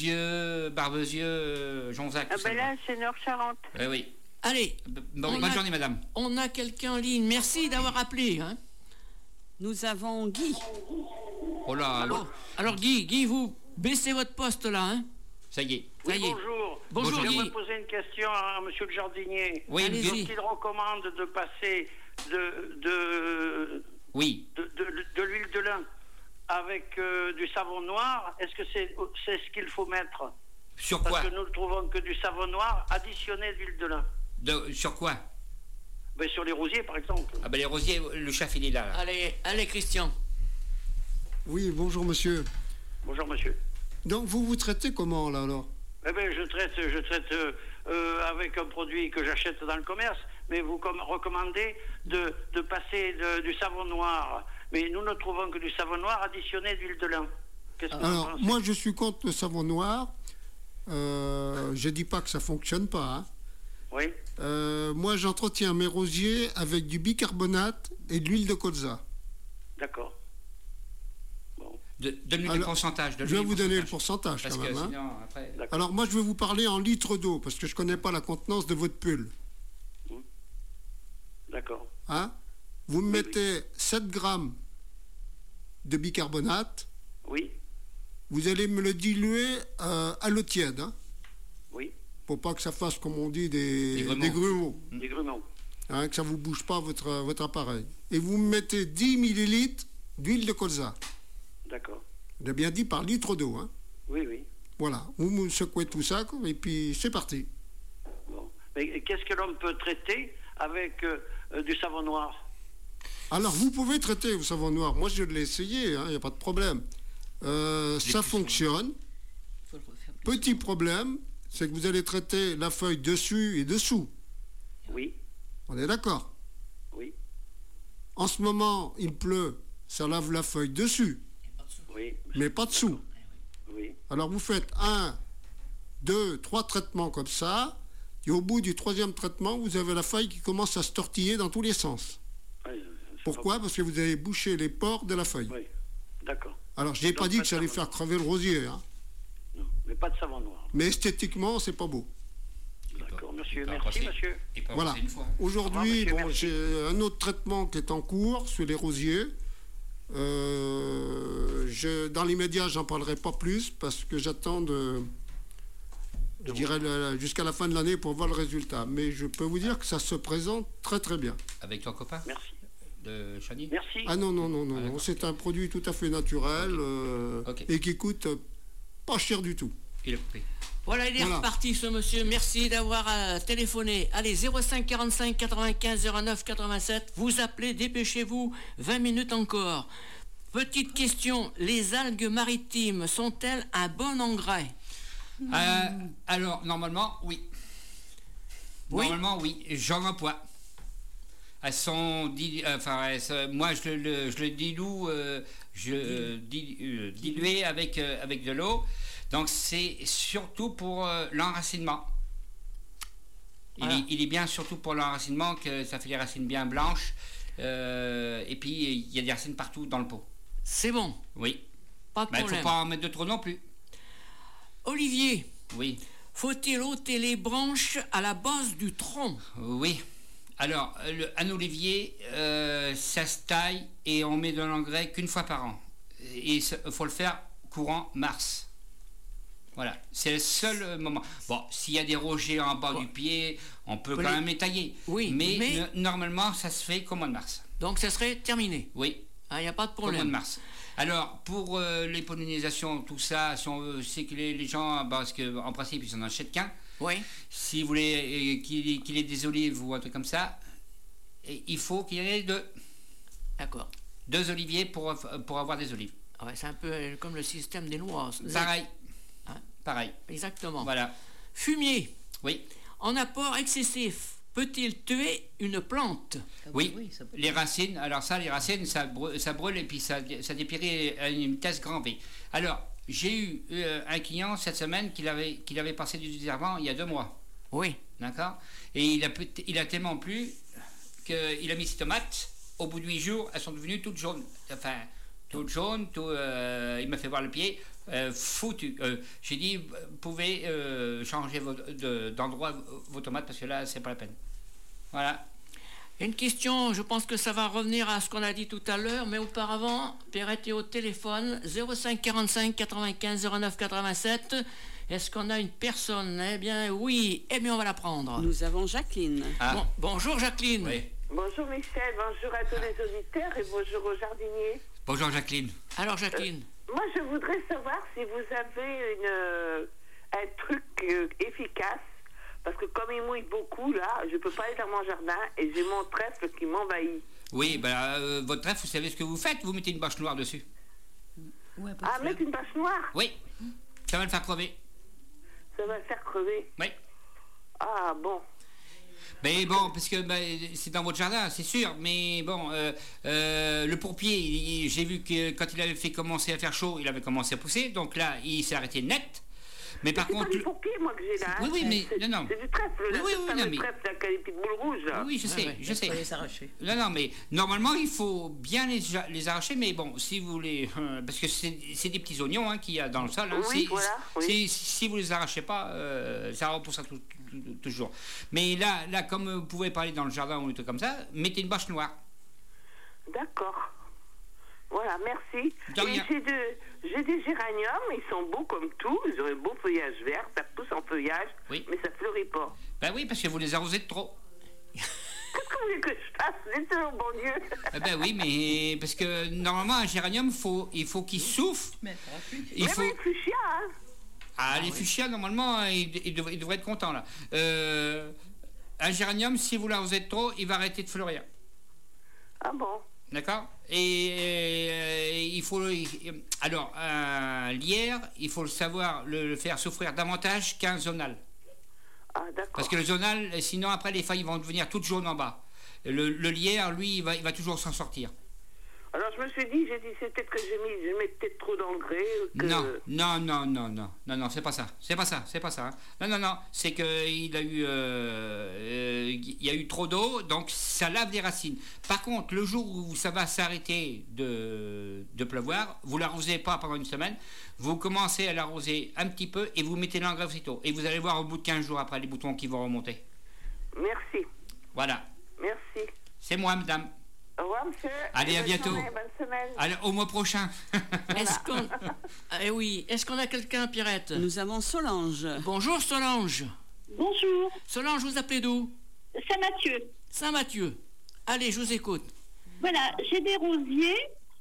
Barbezieux, Jonzac. Ah là, c'est Nord-Charente. Oui. Allez. Bonne journée, madame. On a quelqu'un en ligne. Merci d'avoir appelé. Hein. Nous avons Guy. Oh là. Alors Guy, vous baissez votre poste là. Hein. Ça y est. Oui, bonjour. Bonjour Guy. J'aimerais poser une question à monsieur le jardinier. Oui, allez-y. Il recommande de passer de l'huile de lin avec du savon noir. Est-ce que c'est ce qu'il faut mettre? Sur quoi? Parce que nous ne trouvons que du savon noir additionné d'huile de lin. Sur quoi? Sur les rosiers, par exemple. Ah les rosiers, le chef, il est là. Allez, Christian. Oui, bonjour monsieur. Bonjour monsieur. Donc vous traitez comment là alors? Je traite avec un produit que j'achète dans le commerce, mais vous recommandez de passer du savon noir. Mais nous ne trouvons que du savon noir additionné d'huile de lin. Qu'est-ce que vous pensez? Moi je suis contre le savon noir. Je dis pas que ça fonctionne pas. Hein. Oui. Moi j'entretiens mes rosiers avec du bicarbonate et de l'huile de colza. D'accord. Donne-nous le pourcentage. Je vais vous donner le pourcentage quand même. Sinon, après... Alors moi je vais vous parler en litres d'eau parce que je ne connais pas la contenance de votre pull. D'accord. Hein? Vous me mettez 7 grammes de bicarbonate. Oui. Vous allez me le diluer à l'eau tiède. Hein? Oui. Pour pas que ça fasse, comme on dit, des grumeaux. Des grumeaux. Hein, que ça ne vous bouge pas votre appareil. Et vous me mettez 10 millilitres d'huile de colza. D'accord. J'ai bien dit par litre d'eau. Hein. Oui. Voilà. Vous me secouez tout ça et puis c'est parti. Bon. Mais qu'est-ce que l'on peut traiter avec du savon noir? Alors vous pouvez traiter au savon noir. Moi je l'ai essayé, il n'y a pas de problème. Ça fonctionne. Petit problème, c'est que vous allez traiter la feuille dessus et dessous. Oui. On est d'accord? Oui. En ce moment, il pleut, ça lave la feuille dessus. Oui. Mais pas dessous. Oui. Alors vous faites 1, 2, 3 traitements comme ça. Et au bout du 3e traitement, vous avez la feuille qui commence à se tortiller dans tous les sens. Oui, pourquoi? Parce que vous avez bouché les pores de la feuille. Oui, d'accord. Alors, je n'ai pas dit que ça allait faire crever le rosier. Hein. Non, mais pas de savon noir. Mais esthétiquement, c'est pas beau. D'accord, monsieur. Merci, monsieur. Voilà. Aujourd'hui, bon, j'ai un autre traitement qui est en cours sur les rosiers. Dans l'immédiat, j'en parlerai pas plus parce que j'attends je dirais jusqu'à la fin de l'année pour voir le résultat. Mais je peux vous dire que ça se présente très très bien. Avec ton copain? Merci. De Chani? Merci. Ah non. C'est un produit tout à fait naturel et qui coûte pas cher du tout. Il est coupé. Voilà, il est reparti ce monsieur. Merci d'avoir téléphoné. Allez, 05 45 95 09 87. Vous appelez, dépêchez-vous. 20 minutes encore. Petite question. Les algues maritimes sont-elles un bon engrais? Alors, normalement, oui. Normalement, oui. J'en emploie. Elles sont... moi, je le dilue, dilué avec de l'eau. Donc, c'est surtout pour l'enracinement. Voilà. Il est bien surtout pour l'enracinement, que ça fait des racines bien blanches. Et puis, il y a des racines partout dans le pot. C'est bon? Oui. Pas de problème. Il ne faut pas en mettre de trop non plus. Olivier. Oui. Faut-il ôter les branches à la base du tronc? Oui. Alors, un olivier, ça se taille et on met de l'engrais qu'une fois par an. Et il faut le faire courant mars. Voilà, c'est le seul moment. Bon, s'il y a des rogers en bas du pied, on peut quand même les tailler. Oui, mais normalement, ça se fait qu'au mois de mars. Donc, ça serait terminé? Oui. Il n'y a pas de problème. Au mois de mars. Alors, pour les pollinisations, tout ça, si on veut séculer les gens, parce qu'en principe, ils n'en achètent qu'un. Oui. Si vous voulez qu'il ait des olives ou un truc comme ça, il faut qu'il y en ait 2. D'accord. 2 oliviers pour avoir des olives. Ouais, c'est un peu comme le système des noix. Pareil. Hein? Pareil. Exactement. Voilà. Fumier. Oui. En apport excessif, peut-il tuer une plante? Oui. Les racines, alors ça, ça brûle et puis ça dépérit à une vitesse grand V. Alors, j'ai eu un client cette semaine qui avait passé du désherbant il y a 2 mois. Oui. D'accord. Et il a tellement plu qu'il a mis ses tomates. Au bout de 8 jours, elles sont devenues toutes jaunes. Enfin, toutes jaunes. Il m'a fait voir le pied. Foutu. J'ai dit, vous pouvez changer d'endroit vos tomates parce que là, c'est pas la peine. Voilà. Une question, je pense que ça va revenir à ce qu'on a dit tout à l'heure, mais auparavant, Perrette est au téléphone, 05 45 95 09 87. Est-ce qu'on a une personne? Eh bien, oui. Eh bien, on va la prendre. Nous avons Jacqueline. Ah. Bonjour, Jacqueline. Oui. Bonjour, Michel. Bonjour à tous les auditeurs et bonjour aux jardiniers. Bonjour, Jacqueline. Alors, Jacqueline. Moi, je voudrais savoir si vous avez un truc efficace. Parce que comme il mouille beaucoup, là, je ne peux pas aller dans mon jardin et j'ai mon trèfle qui m'envahit. Oui, votre trèfle, vous savez ce que vous faites? Vous mettez une bâche noire dessus. Ouais, mettre une bâche noire? Oui. Ça va le faire crever. Ça va le faire crever? Oui. Ah, bon. Mais bon, parce que c'est dans votre jardin, c'est sûr. Mais bon, le pourpier, j'ai vu que quand il avait fait commencer à faire chaud, il avait commencé à pousser. Donc là, il s'est arrêté net. Mais par contre, c'est pas du pourpier, moi, que j'ai là. Oui, oui, mais non. C'est du trèfle, là. Oui, c'est pas le trèfle, là, qui a les petites boules rouges, là. Oui, je sais, je sais. Il faut les arracher. Non, mais normalement, il faut bien les arracher. Mais bon, si vous voulez, parce que c'est des petits oignons qu'il y a dans le sol. Oui, voilà. Oui. Si vous les arrachez pas, ça repoussera toujours. Mais là, comme vous pouvez parler dans le jardin ou un truc comme ça, mettez une bâche noire. D'accord. Voilà, merci. De rien. J'ai des géraniums, ils sont beaux comme tout, ils ont un beau feuillage vert, ça pousse en feuillage, mais ça fleurit pas. Ben oui, parce que vous les arrosez de trop. Qu'est-ce que vous voulez que je fasse? Dites-le au bon Dieu. Ben oui, mais parce que normalement, un géranium, il faut qu'il souffle. Mais les fuchsias, hein? Ah, les fuchsias, normalement, ils devraient être contents, là. Un géranium, si vous l'arrosez de trop, il va arrêter de fleurir. Ah bon? D'accord. Et il faut... Alors, un lierre, il faut le savoir le faire souffrir davantage qu'un zonal. Ah, d'accord. Parce que le zonal, sinon, après, les feuilles vont devenir toutes jaunes en bas. Le lierre, lui, il va toujours s'en sortir. Alors, je me suis dit, c'est peut-être que je mets peut-être trop d'engrais. Non, c'est pas ça. Hein. Non, c'est qu'il a eu, il y a eu trop d'eau, donc ça lave les racines. Par contre, le jour où ça va s'arrêter de pleuvoir, vous l'arrosez pas pendant une semaine, vous commencez à l'arroser un petit peu et vous mettez l'engrais aussitôt. Et vous allez voir au bout de 15 jours après les boutons qui vont remonter. Merci. Voilà. Merci. C'est moi, madame. Au revoir, monsieur. Allez, à bientôt. Bonne semaine. Allez, au mois prochain. Est-ce qu'on a quelqu'un, Pierrette? Nous avons Solange. Bonjour, Solange. Bonjour. Solange, vous appelez d'où? Saint-Mathieu. Saint-Mathieu. Allez, je vous écoute. Voilà, j'ai des rosiers.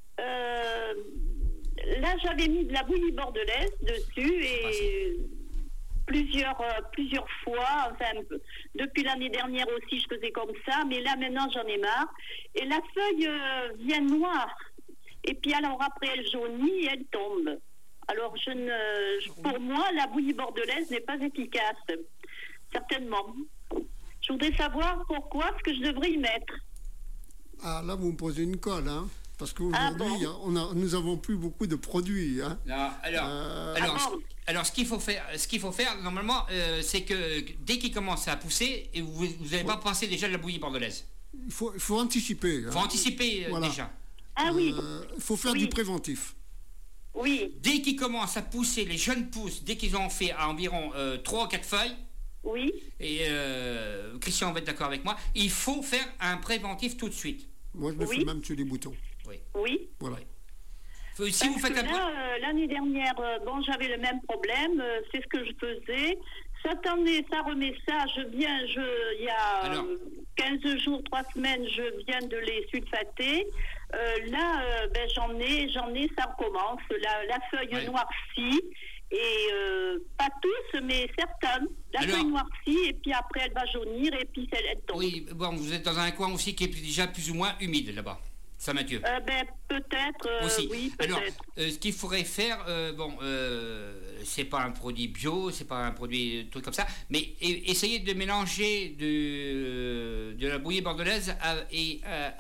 Là, j'avais mis de la bouillie bordelaise dessus et plusieurs fois, enfin, depuis l'année dernière aussi, je faisais comme ça, mais là, maintenant, j'en ai marre. Et la feuille vient noire. Et puis, alors, après, elle jaunit et elle tombe. Alors, pour moi, la bouillie bordelaise n'est pas efficace. Certainement. Je voudrais savoir pourquoi, ce que je devrais y mettre. Ah, là, vous me posez une colle, hein. Parce qu'aujourd'hui, nous avons plus beaucoup de produits. Hein. Non, alors, ce qu'il faut faire, normalement, c'est que dès qu'il commence à pousser, vous n'allez pas passer déjà de la bouillie bordelaise. Il faut anticiper. Il faut anticiper déjà. Ah oui. Il faut faire du préventif. Oui. Dès qu'ils commencent à pousser, les jeunes pousses, dès qu'ils ont fait à environ 3 ou 4 feuilles, oui. Et Christian va être d'accord avec moi, il faut faire un préventif tout de suite. Moi, je me fais même sur les boutons. Oui. Voilà. Si vous faites l'année dernière, j'avais le même problème. C'est ce que je faisais. Cette année, ça remet ça. Il y a 15 jours, 3 semaines, je viens de les sulfater. J'en ai, ça recommence. La feuille noircie. Et pas tous, mais certaines. La feuille noircie, et puis après, elle va jaunir, et puis elle tombe. Oui, vous êtes dans un coin aussi qui est déjà plus ou moins humide, là-bas. Saint-Mathieu. Peut-être, aussi. Oui, peut-être. Alors, ce qu'il faudrait faire, c'est pas un produit bio, c'est pas un produit truc comme ça, mais essayez de mélanger de la bouillie bordelaise avec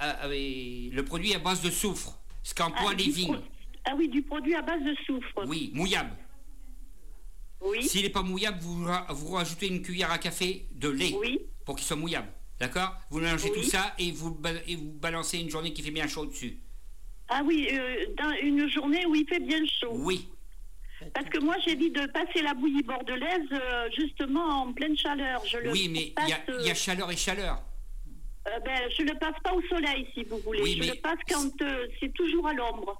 le produit à base de soufre, ce qu'emploie les vignes. Ah oui, du produit à base de soufre. Oui, mouillable. Oui. S'il n'est pas mouillable, vous rajoutez une cuillère à café de lait pour qu'il soit mouillable. D'accord? Vous mélangez tout ça et vous balancez une journée qui fait bien chaud dessus. Ah oui, dans une journée où il fait bien chaud. Oui. Parce que moi, j'évite de passer la bouillie bordelaise justement en pleine chaleur. Mais il y a chaleur et chaleur. Je ne le passe pas au soleil, si vous voulez. Je le passe quand c'est toujours à l'ombre.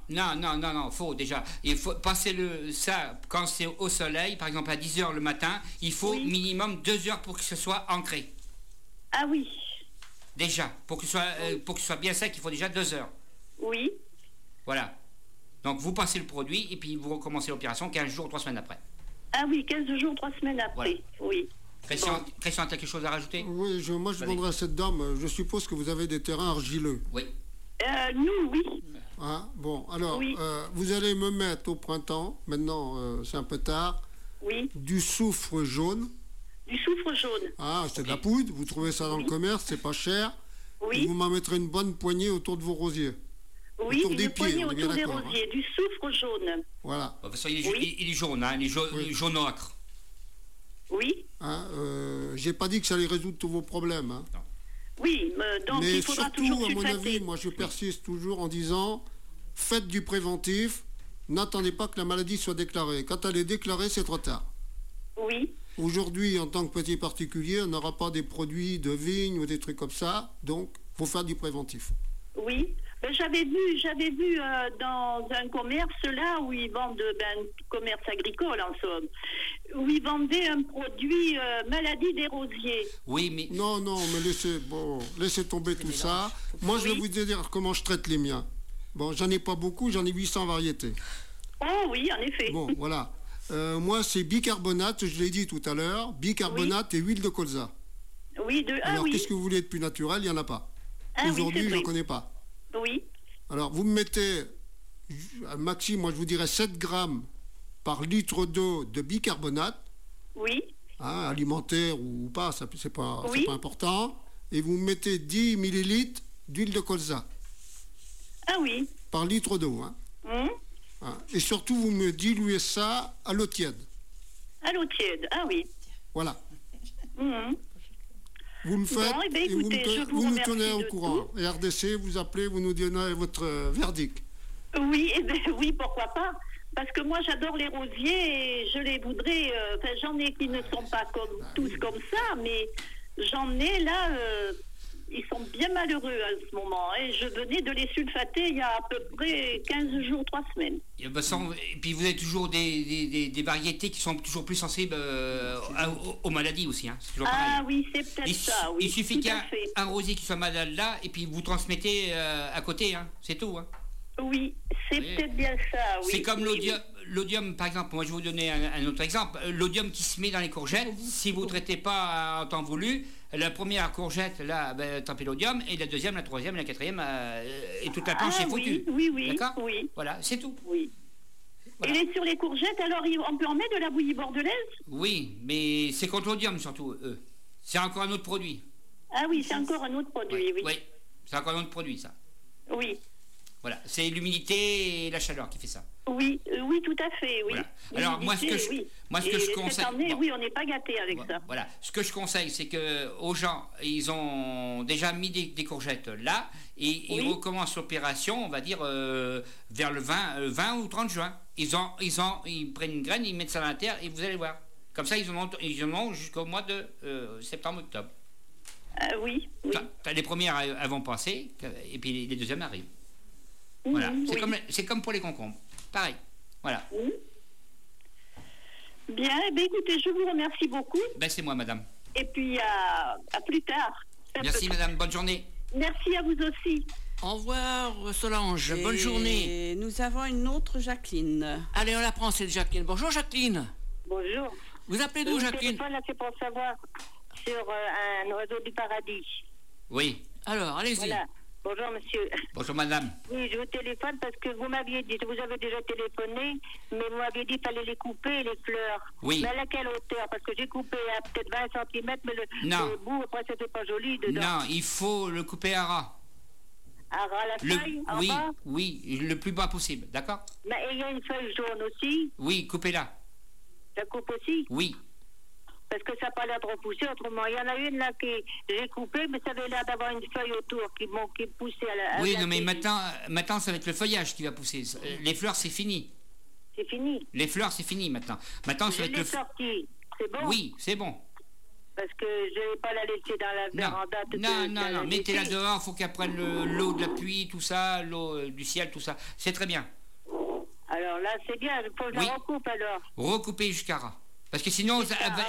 Non, faut déjà. Il faut passer ça quand c'est au soleil, par exemple à 10h le matin, il faut minimum 2 heures pour que ce soit ancré. Ah oui. Déjà, pour que ce soit bien sec, il faut déjà 2 heures. Oui. Voilà. Donc vous passez le produit et puis vous recommencez l'opération 15 jours, 3 semaines après. Ah oui, 15 jours, 3 semaines après. Voilà. Oui. Christian, tu as quelque chose à rajouter? Oui, moi je demanderais à cette dame, je suppose que vous avez des terrains argileux. Oui. Nous, oui. Hein, bon, alors, vous allez me mettre au printemps, maintenant c'est un peu tard, du soufre jaune. Du soufre jaune. Ah, c'est de la poudre, vous trouvez ça dans le commerce, c'est pas cher. Oui. Et vous m'en mettrez une bonne poignée autour de vos rosiers. Oui, autour des pieds, poignée autour des rosiers, du soufre jaune. Voilà. De toute façon, il est jaune, hein, il est jaunâtre. Oui. Hein, j'ai pas dit que ça allait résoudre tous vos problèmes. Hein. Non. Oui, donc mais il faudra surtout, toujours à mon avis, moi je persiste toujours en disant, faites du préventif, n'attendez pas que la maladie soit déclarée. Quand elle est déclarée, c'est trop tard. Oui. Aujourd'hui, en tant que petit particulier, on n'aura pas des produits de vigne ou des trucs comme ça, donc il faut faire du préventif. Oui. J'avais vu dans un commerce là où ils vendent, commerce agricole en somme, où ils vendaient un produit maladie des rosiers. Oui, mais... Non, mais laissez tomber tout ça. Moi, je vais vous dire comment je traite les miens. Bon, j'en ai pas beaucoup, j'en ai 800 variétés. Oh oui, en effet. Bon, voilà. Moi, c'est bicarbonate, je l'ai dit tout à l'heure, bicarbonate et huile de colza. Oui, Alors, qu'est-ce que vous voulez de plus naturel? Il n'y en a pas. Aujourd'hui, je n'en connais pas. Oui. Alors, vous me mettez, maxi, moi je vous dirais 7 grammes par litre d'eau de bicarbonate. Oui. Hein, alimentaire ou pas, c'est pas important. Et vous mettez 10 millilitres d'huile de colza. Ah oui. Par litre d'eau. Et surtout, vous me diluez ça à l'eau tiède. À l'eau tiède, ah oui. Voilà. Vous me faites, bon, eh bien, écoutez, vous nous tenez au courant. Et RDC, vous appelez, vous nous donnez votre verdict. Oui, oui, pourquoi pas. Parce que moi, j'adore les rosiers et je les voudrais... j'en ai qui ne sont pas tous comme ça, mais j'en ai là... ils sont bien malheureux à ce moment. Et je venais de les sulfater il y a à peu près 15 jours, 3 semaines. Et puis vous avez toujours des variétés qui sont toujours plus sensibles aux maladies aussi. Hein. C'est toujours pareil. Oui, c'est peut-être ça. Oui, il suffit qu'il y ait un rosier qui soit malade là, et puis vous transmettez à côté. Hein. C'est tout. Hein. Oui, c'est peut-être bien ça. Oui. C'est comme l'odium, par exemple. Moi, je vais vous donner un autre exemple. L'odium qui se met dans les courgettes, si vous ne traitez pas en temps voulu, la première courgette, là, tant pis l'odium, et la deuxième, la troisième, la quatrième, et toute la planche est foutue. Oui. D'accord ? Oui. Voilà, c'est tout. Oui. Voilà. Et sur les courgettes, alors, on peut en mettre de la bouillie bordelaise ? Oui, mais c'est contre l'odium surtout, eux. C'est encore un autre produit. Ah oui, c'est encore un autre produit, oui. Oui, c'est encore un autre produit, ça. Oui. Voilà, c'est l'humidité et la chaleur qui fait ça. Oui, tout à fait, oui. Voilà. Alors moi ce que je conseille, cette année, oui, on n'est pas gâté avec ça. Voilà, ce que je conseille, c'est que aux gens, ils ont déjà mis des courgettes là et ils recommencent l'opération, on va dire vers le 20 ou 30 juin. Ils prennent une graine, ils mettent ça dans la terre et vous allez voir. Comme ça, ils en ont jusqu'au mois de septembre-octobre. Oui. T'as les premières elles vont passer et puis les deuxièmes arrivent. Voilà, c'est comme pour les concombres. Pareil, voilà. Bien, écoutez, je vous remercie beaucoup. C'est moi, madame. Et puis, à plus tard. Merci, madame, bonne journée. Merci à vous aussi. Au revoir, Solange, bonne journée. Et nous avons une autre Jacqueline. Allez, on la prend, c'est Jacqueline. Bonjour, Jacqueline. Bonjour. Vous appelez d'où, Jacqueline? Là, c'est pour savoir sur un oiseau du paradis. Oui. Alors, allez-y. Voilà. Bonjour, monsieur. Bonjour, madame. Oui, je vous téléphone parce que vous m'aviez dit, vous avez déjà téléphoné, mais vous m'aviez dit qu'il fallait les couper, les fleurs. Oui. Mais à laquelle hauteur? Parce que j'ai coupé à peut-être 20 cm, mais le bout, après, c'était pas joli dedans. Non, il faut le couper à ras. À ras la feuille, en bas? Oui, le plus bas possible, d'accord? Mais il y a une feuille jaune aussi? Oui, coupez-la. La coupe aussi? Oui. Parce que ça n'a pas l'air de repousser autrement. Il y en a une là que j'ai coupée, mais ça avait l'air d'avoir une feuille autour qui poussait à la... Oui, non, mais maintenant, ça va être le feuillage qui va pousser. Les fleurs, c'est fini. C'est fini? Les fleurs, c'est fini maintenant. Maintenant, ça va être le... sorti. C'est bon? Oui, c'est bon. Parce que je ne vais pas la laisser dans la véranda. Non, mettez-la dehors, il faut qu'elle prenne l'eau de la pluie, tout ça, l'eau du ciel, tout ça. C'est très bien. Alors là, c'est bien, il faut que je la recoupe alors. Recoupez jusqu'à ras. Parce que sinon,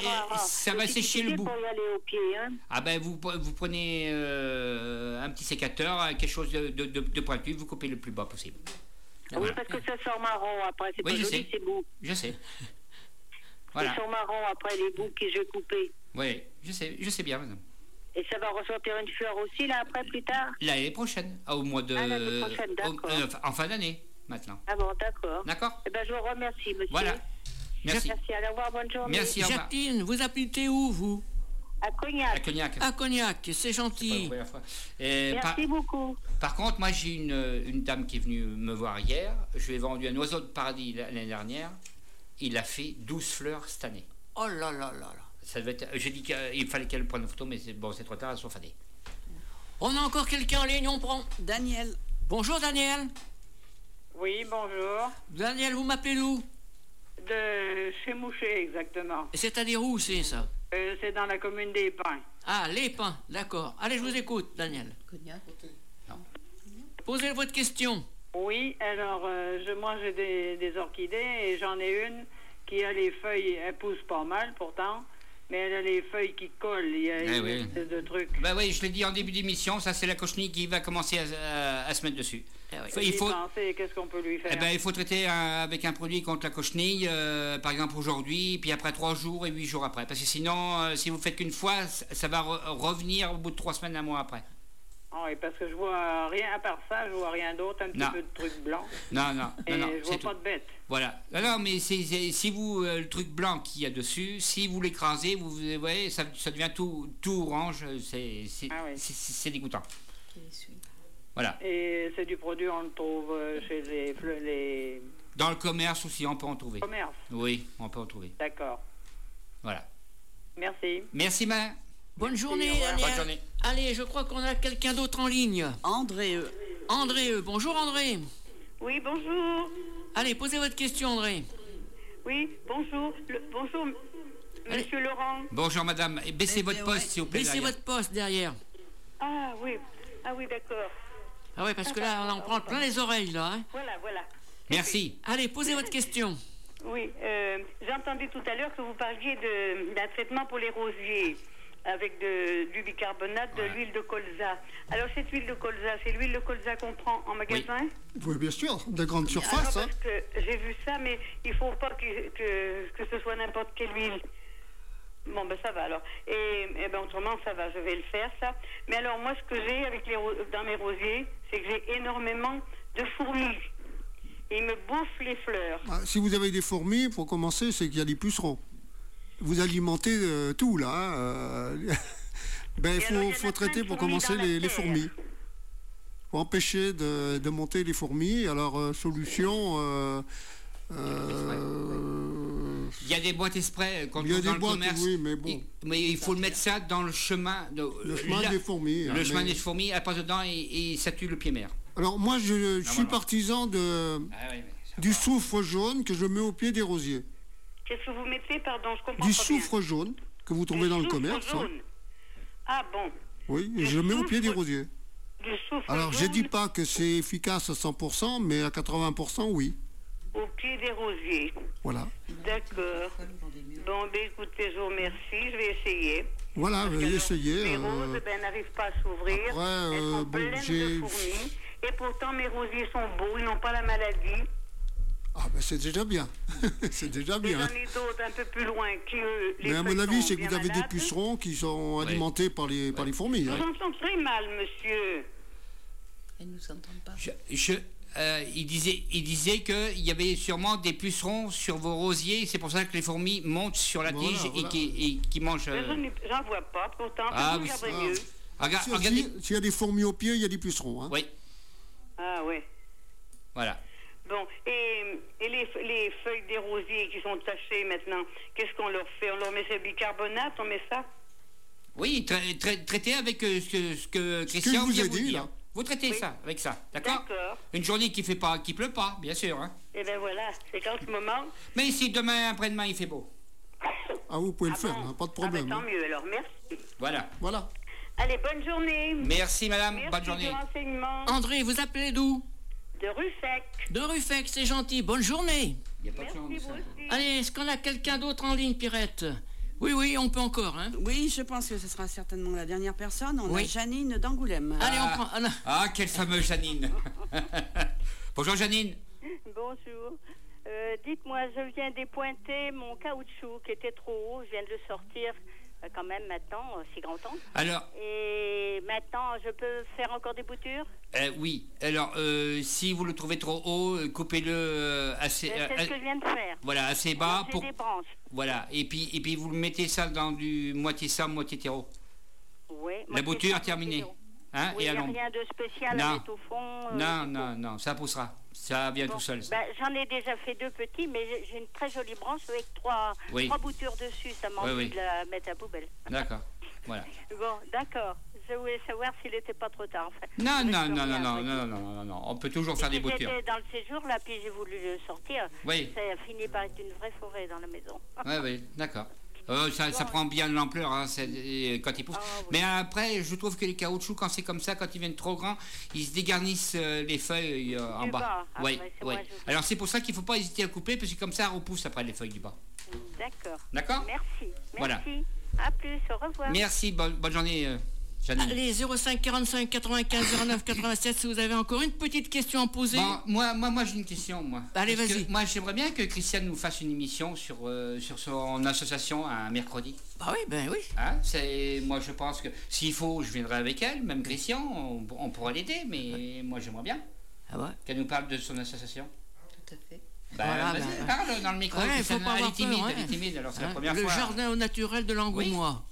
ça va sécher le bout. Pour y aller au pied, hein. Ah ben, vous prenez un petit sécateur, quelque chose de pointu, vous coupez le plus bas possible. Oui, voilà. Parce que ça sort marron après, c'est pas joli, c'est beau. Je sais. Voilà. Ça sort marron après les bouts que je vais couper. Oui, je sais bien, madame. Et ça va ressortir une fleur aussi, là, après, plus tard? L'année prochaine, au mois de... l'année prochaine, d'accord. En fin d'année, maintenant. Ah bon, d'accord. D'accord. Eh bien, je vous remercie, monsieur. Voilà. Merci. Merci, au revoir, bonne journée. Merci, au revoir. Jacqueline, vous habitez où, vous? À Cognac. À Cognac. À Cognac, c'est gentil. Merci beaucoup. Par contre, moi, j'ai une dame qui est venue me voir hier. Je lui ai vendu un oiseau de paradis l'année dernière. Il a fait 12 fleurs cette année. Oh là là là là. Ça devait être... J'ai dit qu'il fallait qu'elle prenne une photo, mais c'est trop tard, elles sont fanées. On a encore quelqu'un en ligne, on prend. Daniel. Bonjour, Daniel. Oui, bonjour. Daniel, vous m'appelez d'où? De chez Mouchet, exactement. C'est-à-dire où c'est ça? C'est dans la commune des Pins. Ah, les Pins, d'accord. Allez, je vous écoute, Daniel. Posez votre question. Oui, alors, moi j'ai des orchidées et j'en ai une qui a les feuilles, elle pousse pas mal pourtant, mais elle a les feuilles qui collent, il y a une espèce de truc. Ben oui, je l'ai dit en début d'émission, ça c'est la cochenille qui va commencer à se mettre dessus. Il faut penser, qu'est-ce qu'on peut lui faire? Il faut traiter avec un produit contre la cochenille, par exemple aujourd'hui, puis après 3 jours et 8 jours après. Parce que sinon, si vous faites qu'une fois, ça va revenir au bout de 3 semaines, un mois après. Oui, parce que je vois rien, à part ça, je vois rien d'autre, un petit peu de truc blanc. Non, et je vois pas de bête. Voilà. Non, mais si vous, le truc blanc qu'il y a dessus, si vous l'écrasez, vous voyez, ça devient tout orange, c'est dégoûtant. Voilà. Et c'est du produit, on le trouve chez les... Dans le commerce aussi, on peut en trouver. Commerce. Oui, on peut en trouver. D'accord. Voilà. Merci. Merci, ma. Bonne journée. Bonne journée. Allez, je crois qu'on a quelqu'un d'autre en ligne. André. Bonjour André. Oui, bonjour. Allez, posez votre question, André. Oui, bonjour. Bonjour, monsieur Laurent. Bonjour, madame. Baissez votre poste, s'il vous plaît. Baissez votre poste derrière. Ah oui, d'accord. Ah ouais, parce que là, on prend plein les oreilles, là. Hein. Voilà. Merci. Allez, posez votre question. Oui, j'entendais tout à l'heure que vous parliez d'un traitement pour les rosiers avec du bicarbonate, de l'huile de colza. Alors, cette huile de colza, c'est l'huile de colza qu'on prend en magasin? Oui, bien sûr, de grande surface. Parce que j'ai vu ça, mais il ne faut pas que ce soit n'importe quelle huile. Bon, ben ça va alors. Et ben autrement, ça va, je vais le faire, ça. Mais alors, moi, ce que j'ai dans mes rosiers, c'est que j'ai énormément de fourmis. Et ils me bouffent les fleurs. Si vous avez des fourmis, pour commencer, c'est qu'il y a des pucerons. Vous alimentez tout, là. Il faut traiter pour commencer les fourmis. Pour empêcher de monter les fourmis. Alors, solution... il y a des boîtes spray quand il y a dans des boîtes, le commerce. Oui, mais bon. Mais il faut le mettre ça dans le chemin. Le chemin des fourmis. Le chemin des fourmis, elle passe dedans et ça tue le pied mère. Alors moi, je suis partisan du soufre jaune que je mets au pied des rosiers. Qu'est-ce que vous mettez, pardon, je comprends pas Du bien. soufre jaune que vous trouvez dans le commerce. Jaune. Ah bon. Oui, je le mets au pied des rosiers. Du soufre Alors, jaune. je dis pas que c'est efficace à 100%, mais à 80%, oui. Au pied des rosiers. Voilà. D'accord. Bon, ben écoutez, je vous remercie, je vais essayer. Voilà, essayez. Mes roses n'arrivent pas à s'ouvrir. Après, elles sont pleines de fourmis. Et pourtant, mes rosiers sont beaux, ils n'ont pas la maladie. Ah, ben c'est déjà bien. C'est déjà bien. J'en ai d'autres un peu plus loin qui, mais à mon avis, c'est que vous avez des pucerons qui sont alimentés par les fourmis. Je vous entends très mal, monsieur. Elles ne nous entendent pas. Il disait qu'il y avait sûrement des pucerons sur vos rosiers, c'est pour ça que les fourmis montent sur la tige et qui mangent. J'en vois pas, pourtant, vous regarderez mieux. Regardez. S'il y a des fourmis au pied, il y a des pucerons. Hein. Oui. Ah oui. Voilà. Bon, et les feuilles des rosiers qui sont tachées maintenant, qu'est-ce qu'on leur fait? On leur met ce bicarbonate, on met ça? Oui, traitez avec ce que Christian vous vient a vous dit, dire. là. Vous traitez ça, avec ça, d'accord? Une journée qui pleut pas, bien sûr. Hein. Et ben voilà, c'est qu'en ce moment... Mais si demain, après-demain, il fait beau. Ah, vous pouvez le faire, hein, pas de problème. Tant mieux, alors, merci. Voilà. Allez, bonne journée. Merci, madame, bonne journée. Merci du renseignement. André, vous appelez d'où? De Ruffec. De Ruffec, c'est gentil. Bonne journée. Merci, vous aussi. Allez, est-ce qu'on a quelqu'un d'autre en ligne, Pirette? Oui, on peut encore. Hein. Oui, je pense que ce sera certainement la dernière personne. On a Janine d'Angoulême. Allez, on prend... Ah, quelle fameuse Janine. Bonjour, Janine. Bonjour. Dites-moi, je viens dépointer mon caoutchouc qui était trop haut. Je viens de le sortir quand même maintenant, 6 grands temps. Alors... Et maintenant, je peux faire encore des boutures? Oui. Alors, si vous le trouvez trop haut, coupez-le assez... c'est ce que je viens de faire. Voilà, assez bas. Pour des branches. Voilà. Et puis vous mettez ça dans du moitié sam, moitié terreau. Oui. La bouture terminée. Hein, oui, et il n'y a rien de spécial à mettre au fond. Non, ça poussera. Ça vient tout seul. Ça. J'en ai déjà fait 2 petits, mais j'ai une très jolie branche avec 3 boutures dessus. Ça m'a envie de la mettre à la poubelle. D'accord. Voilà. Bon, d'accord. Je voulais savoir s'il n'était pas trop tard. Enfin, non. On peut toujours faire des boutures. J'étais dans le séjour, là, puis j'ai voulu le sortir. Oui. Ça a fini par être une vraie forêt dans la maison. Oui, d'accord. Ça prend bien de l'ampleur quand il pousse. Oui. Mais après, je trouve que les caoutchoucs, quand c'est comme ça, quand ils viennent trop grands, ils se dégarnissent les feuilles en bas. Oui. Alors c'est pour ça qu'il ne faut pas hésiter à couper, parce que comme ça, on repousse après les feuilles du bas. D'accord. Merci. Voilà. À plus, au revoir. Merci, bonne journée. Janine. Allez, 05 45 95 09 87, si vous avez encore une petite question à poser. Moi j'ai une question, moi. Allez, vas-y. Moi, j'aimerais bien que Christiane nous fasse une émission sur son association un mercredi. Ah oui, oui. Hein, moi, je pense que s'il faut, je viendrai avec elle, même Christian, on pourra l'aider, mais moi, j'aimerais bien qu'elle nous parle de son association. Tout à fait. Vas-y, parle dans le micro. Il faut pas avoir peur, elle est timide, alors c'est la première fois. Le jardin au naturel de l'Angoumois. Oui.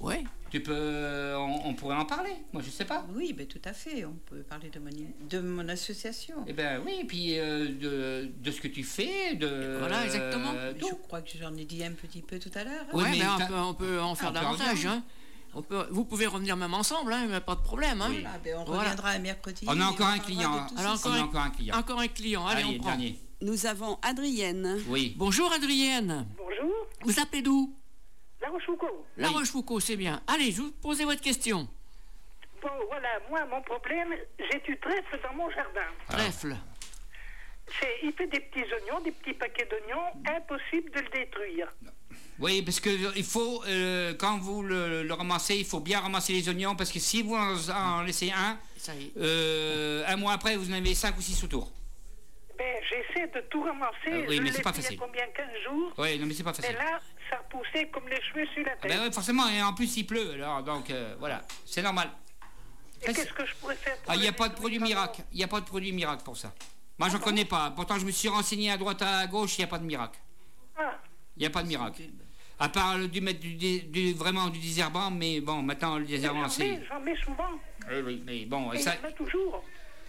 on pourrait en parler. Moi, je sais pas. Oui, ben, tout à fait. On peut parler de mon association. Eh ben oui, et puis de ce que tu fais, Voilà, exactement. Je crois que j'en ai dit un petit peu tout à l'heure. Oui, mais on peut en faire davantage. Hein. Vous pouvez revenir même ensemble, hein, pas de problème. Hein. Voilà, ben on reviendra un mercredi. On a encore un client. Encore un client. Allez, on prend. Dernier. Nous avons Adrienne. Oui. Bonjour Adrienne. Bonjour. Vous appelez d'où? La Rochefoucauld. La Rochefoucauld, c'est bien. Allez, je vous posez votre question. Bon, voilà, moi, mon problème, j'ai du trèfle dans mon jardin. Trèfle. Il fait des petits oignons, des petits paquets d'oignons, impossible de le détruire. Oui, parce que il faut, quand vous le ramassez, il faut bien ramasser les oignons, parce que si vous en laissez un mois après, vous en avez 5 ou 6 autour. Ben, j'essaie de tout ramasser. Oui, mais c'est pas facile. Il y a combien, 15 jours? Oui, non, mais c'est pas facile. Et là, ça repoussait comme les cheveux sur la tête. Ben oui, forcément, et en plus, il pleut, alors, donc, voilà, c'est normal. Et qu'est-ce que je pourrais faire pour il n'y a pas de produit miracle. Il n'y a pas de produit miracle pour ça. Moi, je ne connais pas. Pourtant, je me suis renseigné à droite, à gauche, il n'y a pas de miracle. Il n'y a pas de miracle. À part du mettre vraiment du désherbant, mais bon, maintenant, le désherbant, c'est... J'en mets souvent. Oui, mais bon... Et ça... il y en a toujours.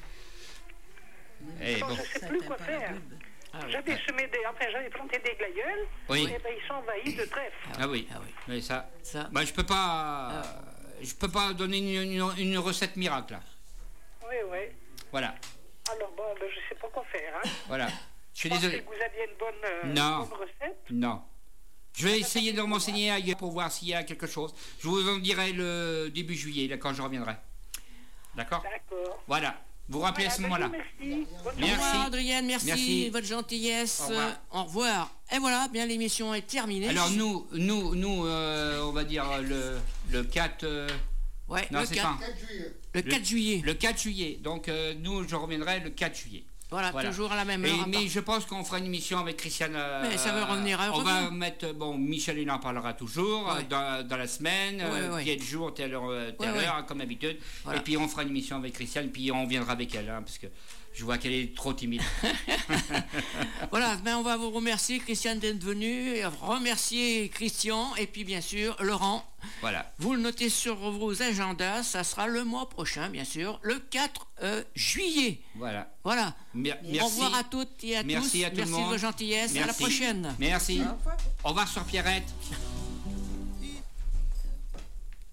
Et bon. Je ne sais plus quoi faire. J'avais semé j'avais planté des glaïeuls, oui. Et ben, ils sont envahis de trèfle. Ah oui. Mais ça... Ben, je peux pas donner une recette miracle, là. Oui. Voilà. Alors bon, ben, je sais pas quoi faire, hein. Voilà. Je suis désolé. Que vous aviez une bonne recette. Non. Je vais essayer de m'enseigner ailleurs pour voir s'il y a quelque chose. Je vous en dirai le début juillet, là, quand je reviendrai. D'accord. Voilà. Vous rappelez à ce moment-là. Merci. Au revoir, Adrienne, merci de votre gentillesse. Au revoir. Et voilà, bien l'émission est terminée. Alors nous, on va dire le 4... Ouais, non, le 4 juillet. Le 4 juillet. Le 4 juillet. Donc nous, je reviendrai le 4 juillet. Voilà, toujours à la même heure. Mais je pense qu'on fera une émission avec Christiane. Mais ça va revenir. On va mettre, Michel, il en parlera toujours dans la semaine, quel jour, telle heure, comme d'habitude. Voilà. Et puis on fera une émission avec Christiane, puis on viendra avec elle, parce que je vois qu'elle est trop timide. Voilà, on va vous remercier, Christiane, d'être venue, remercier Christian, et puis bien sûr, Laurent. Voilà. Vous le notez sur vos agendas, ça sera le mois prochain, bien sûr, le 4 juillet. Voilà. Au revoir à toutes et à tous. Merci à tout le monde. Merci de votre gentillesse. À la prochaine. Merci. Au revoir sur Pierrette.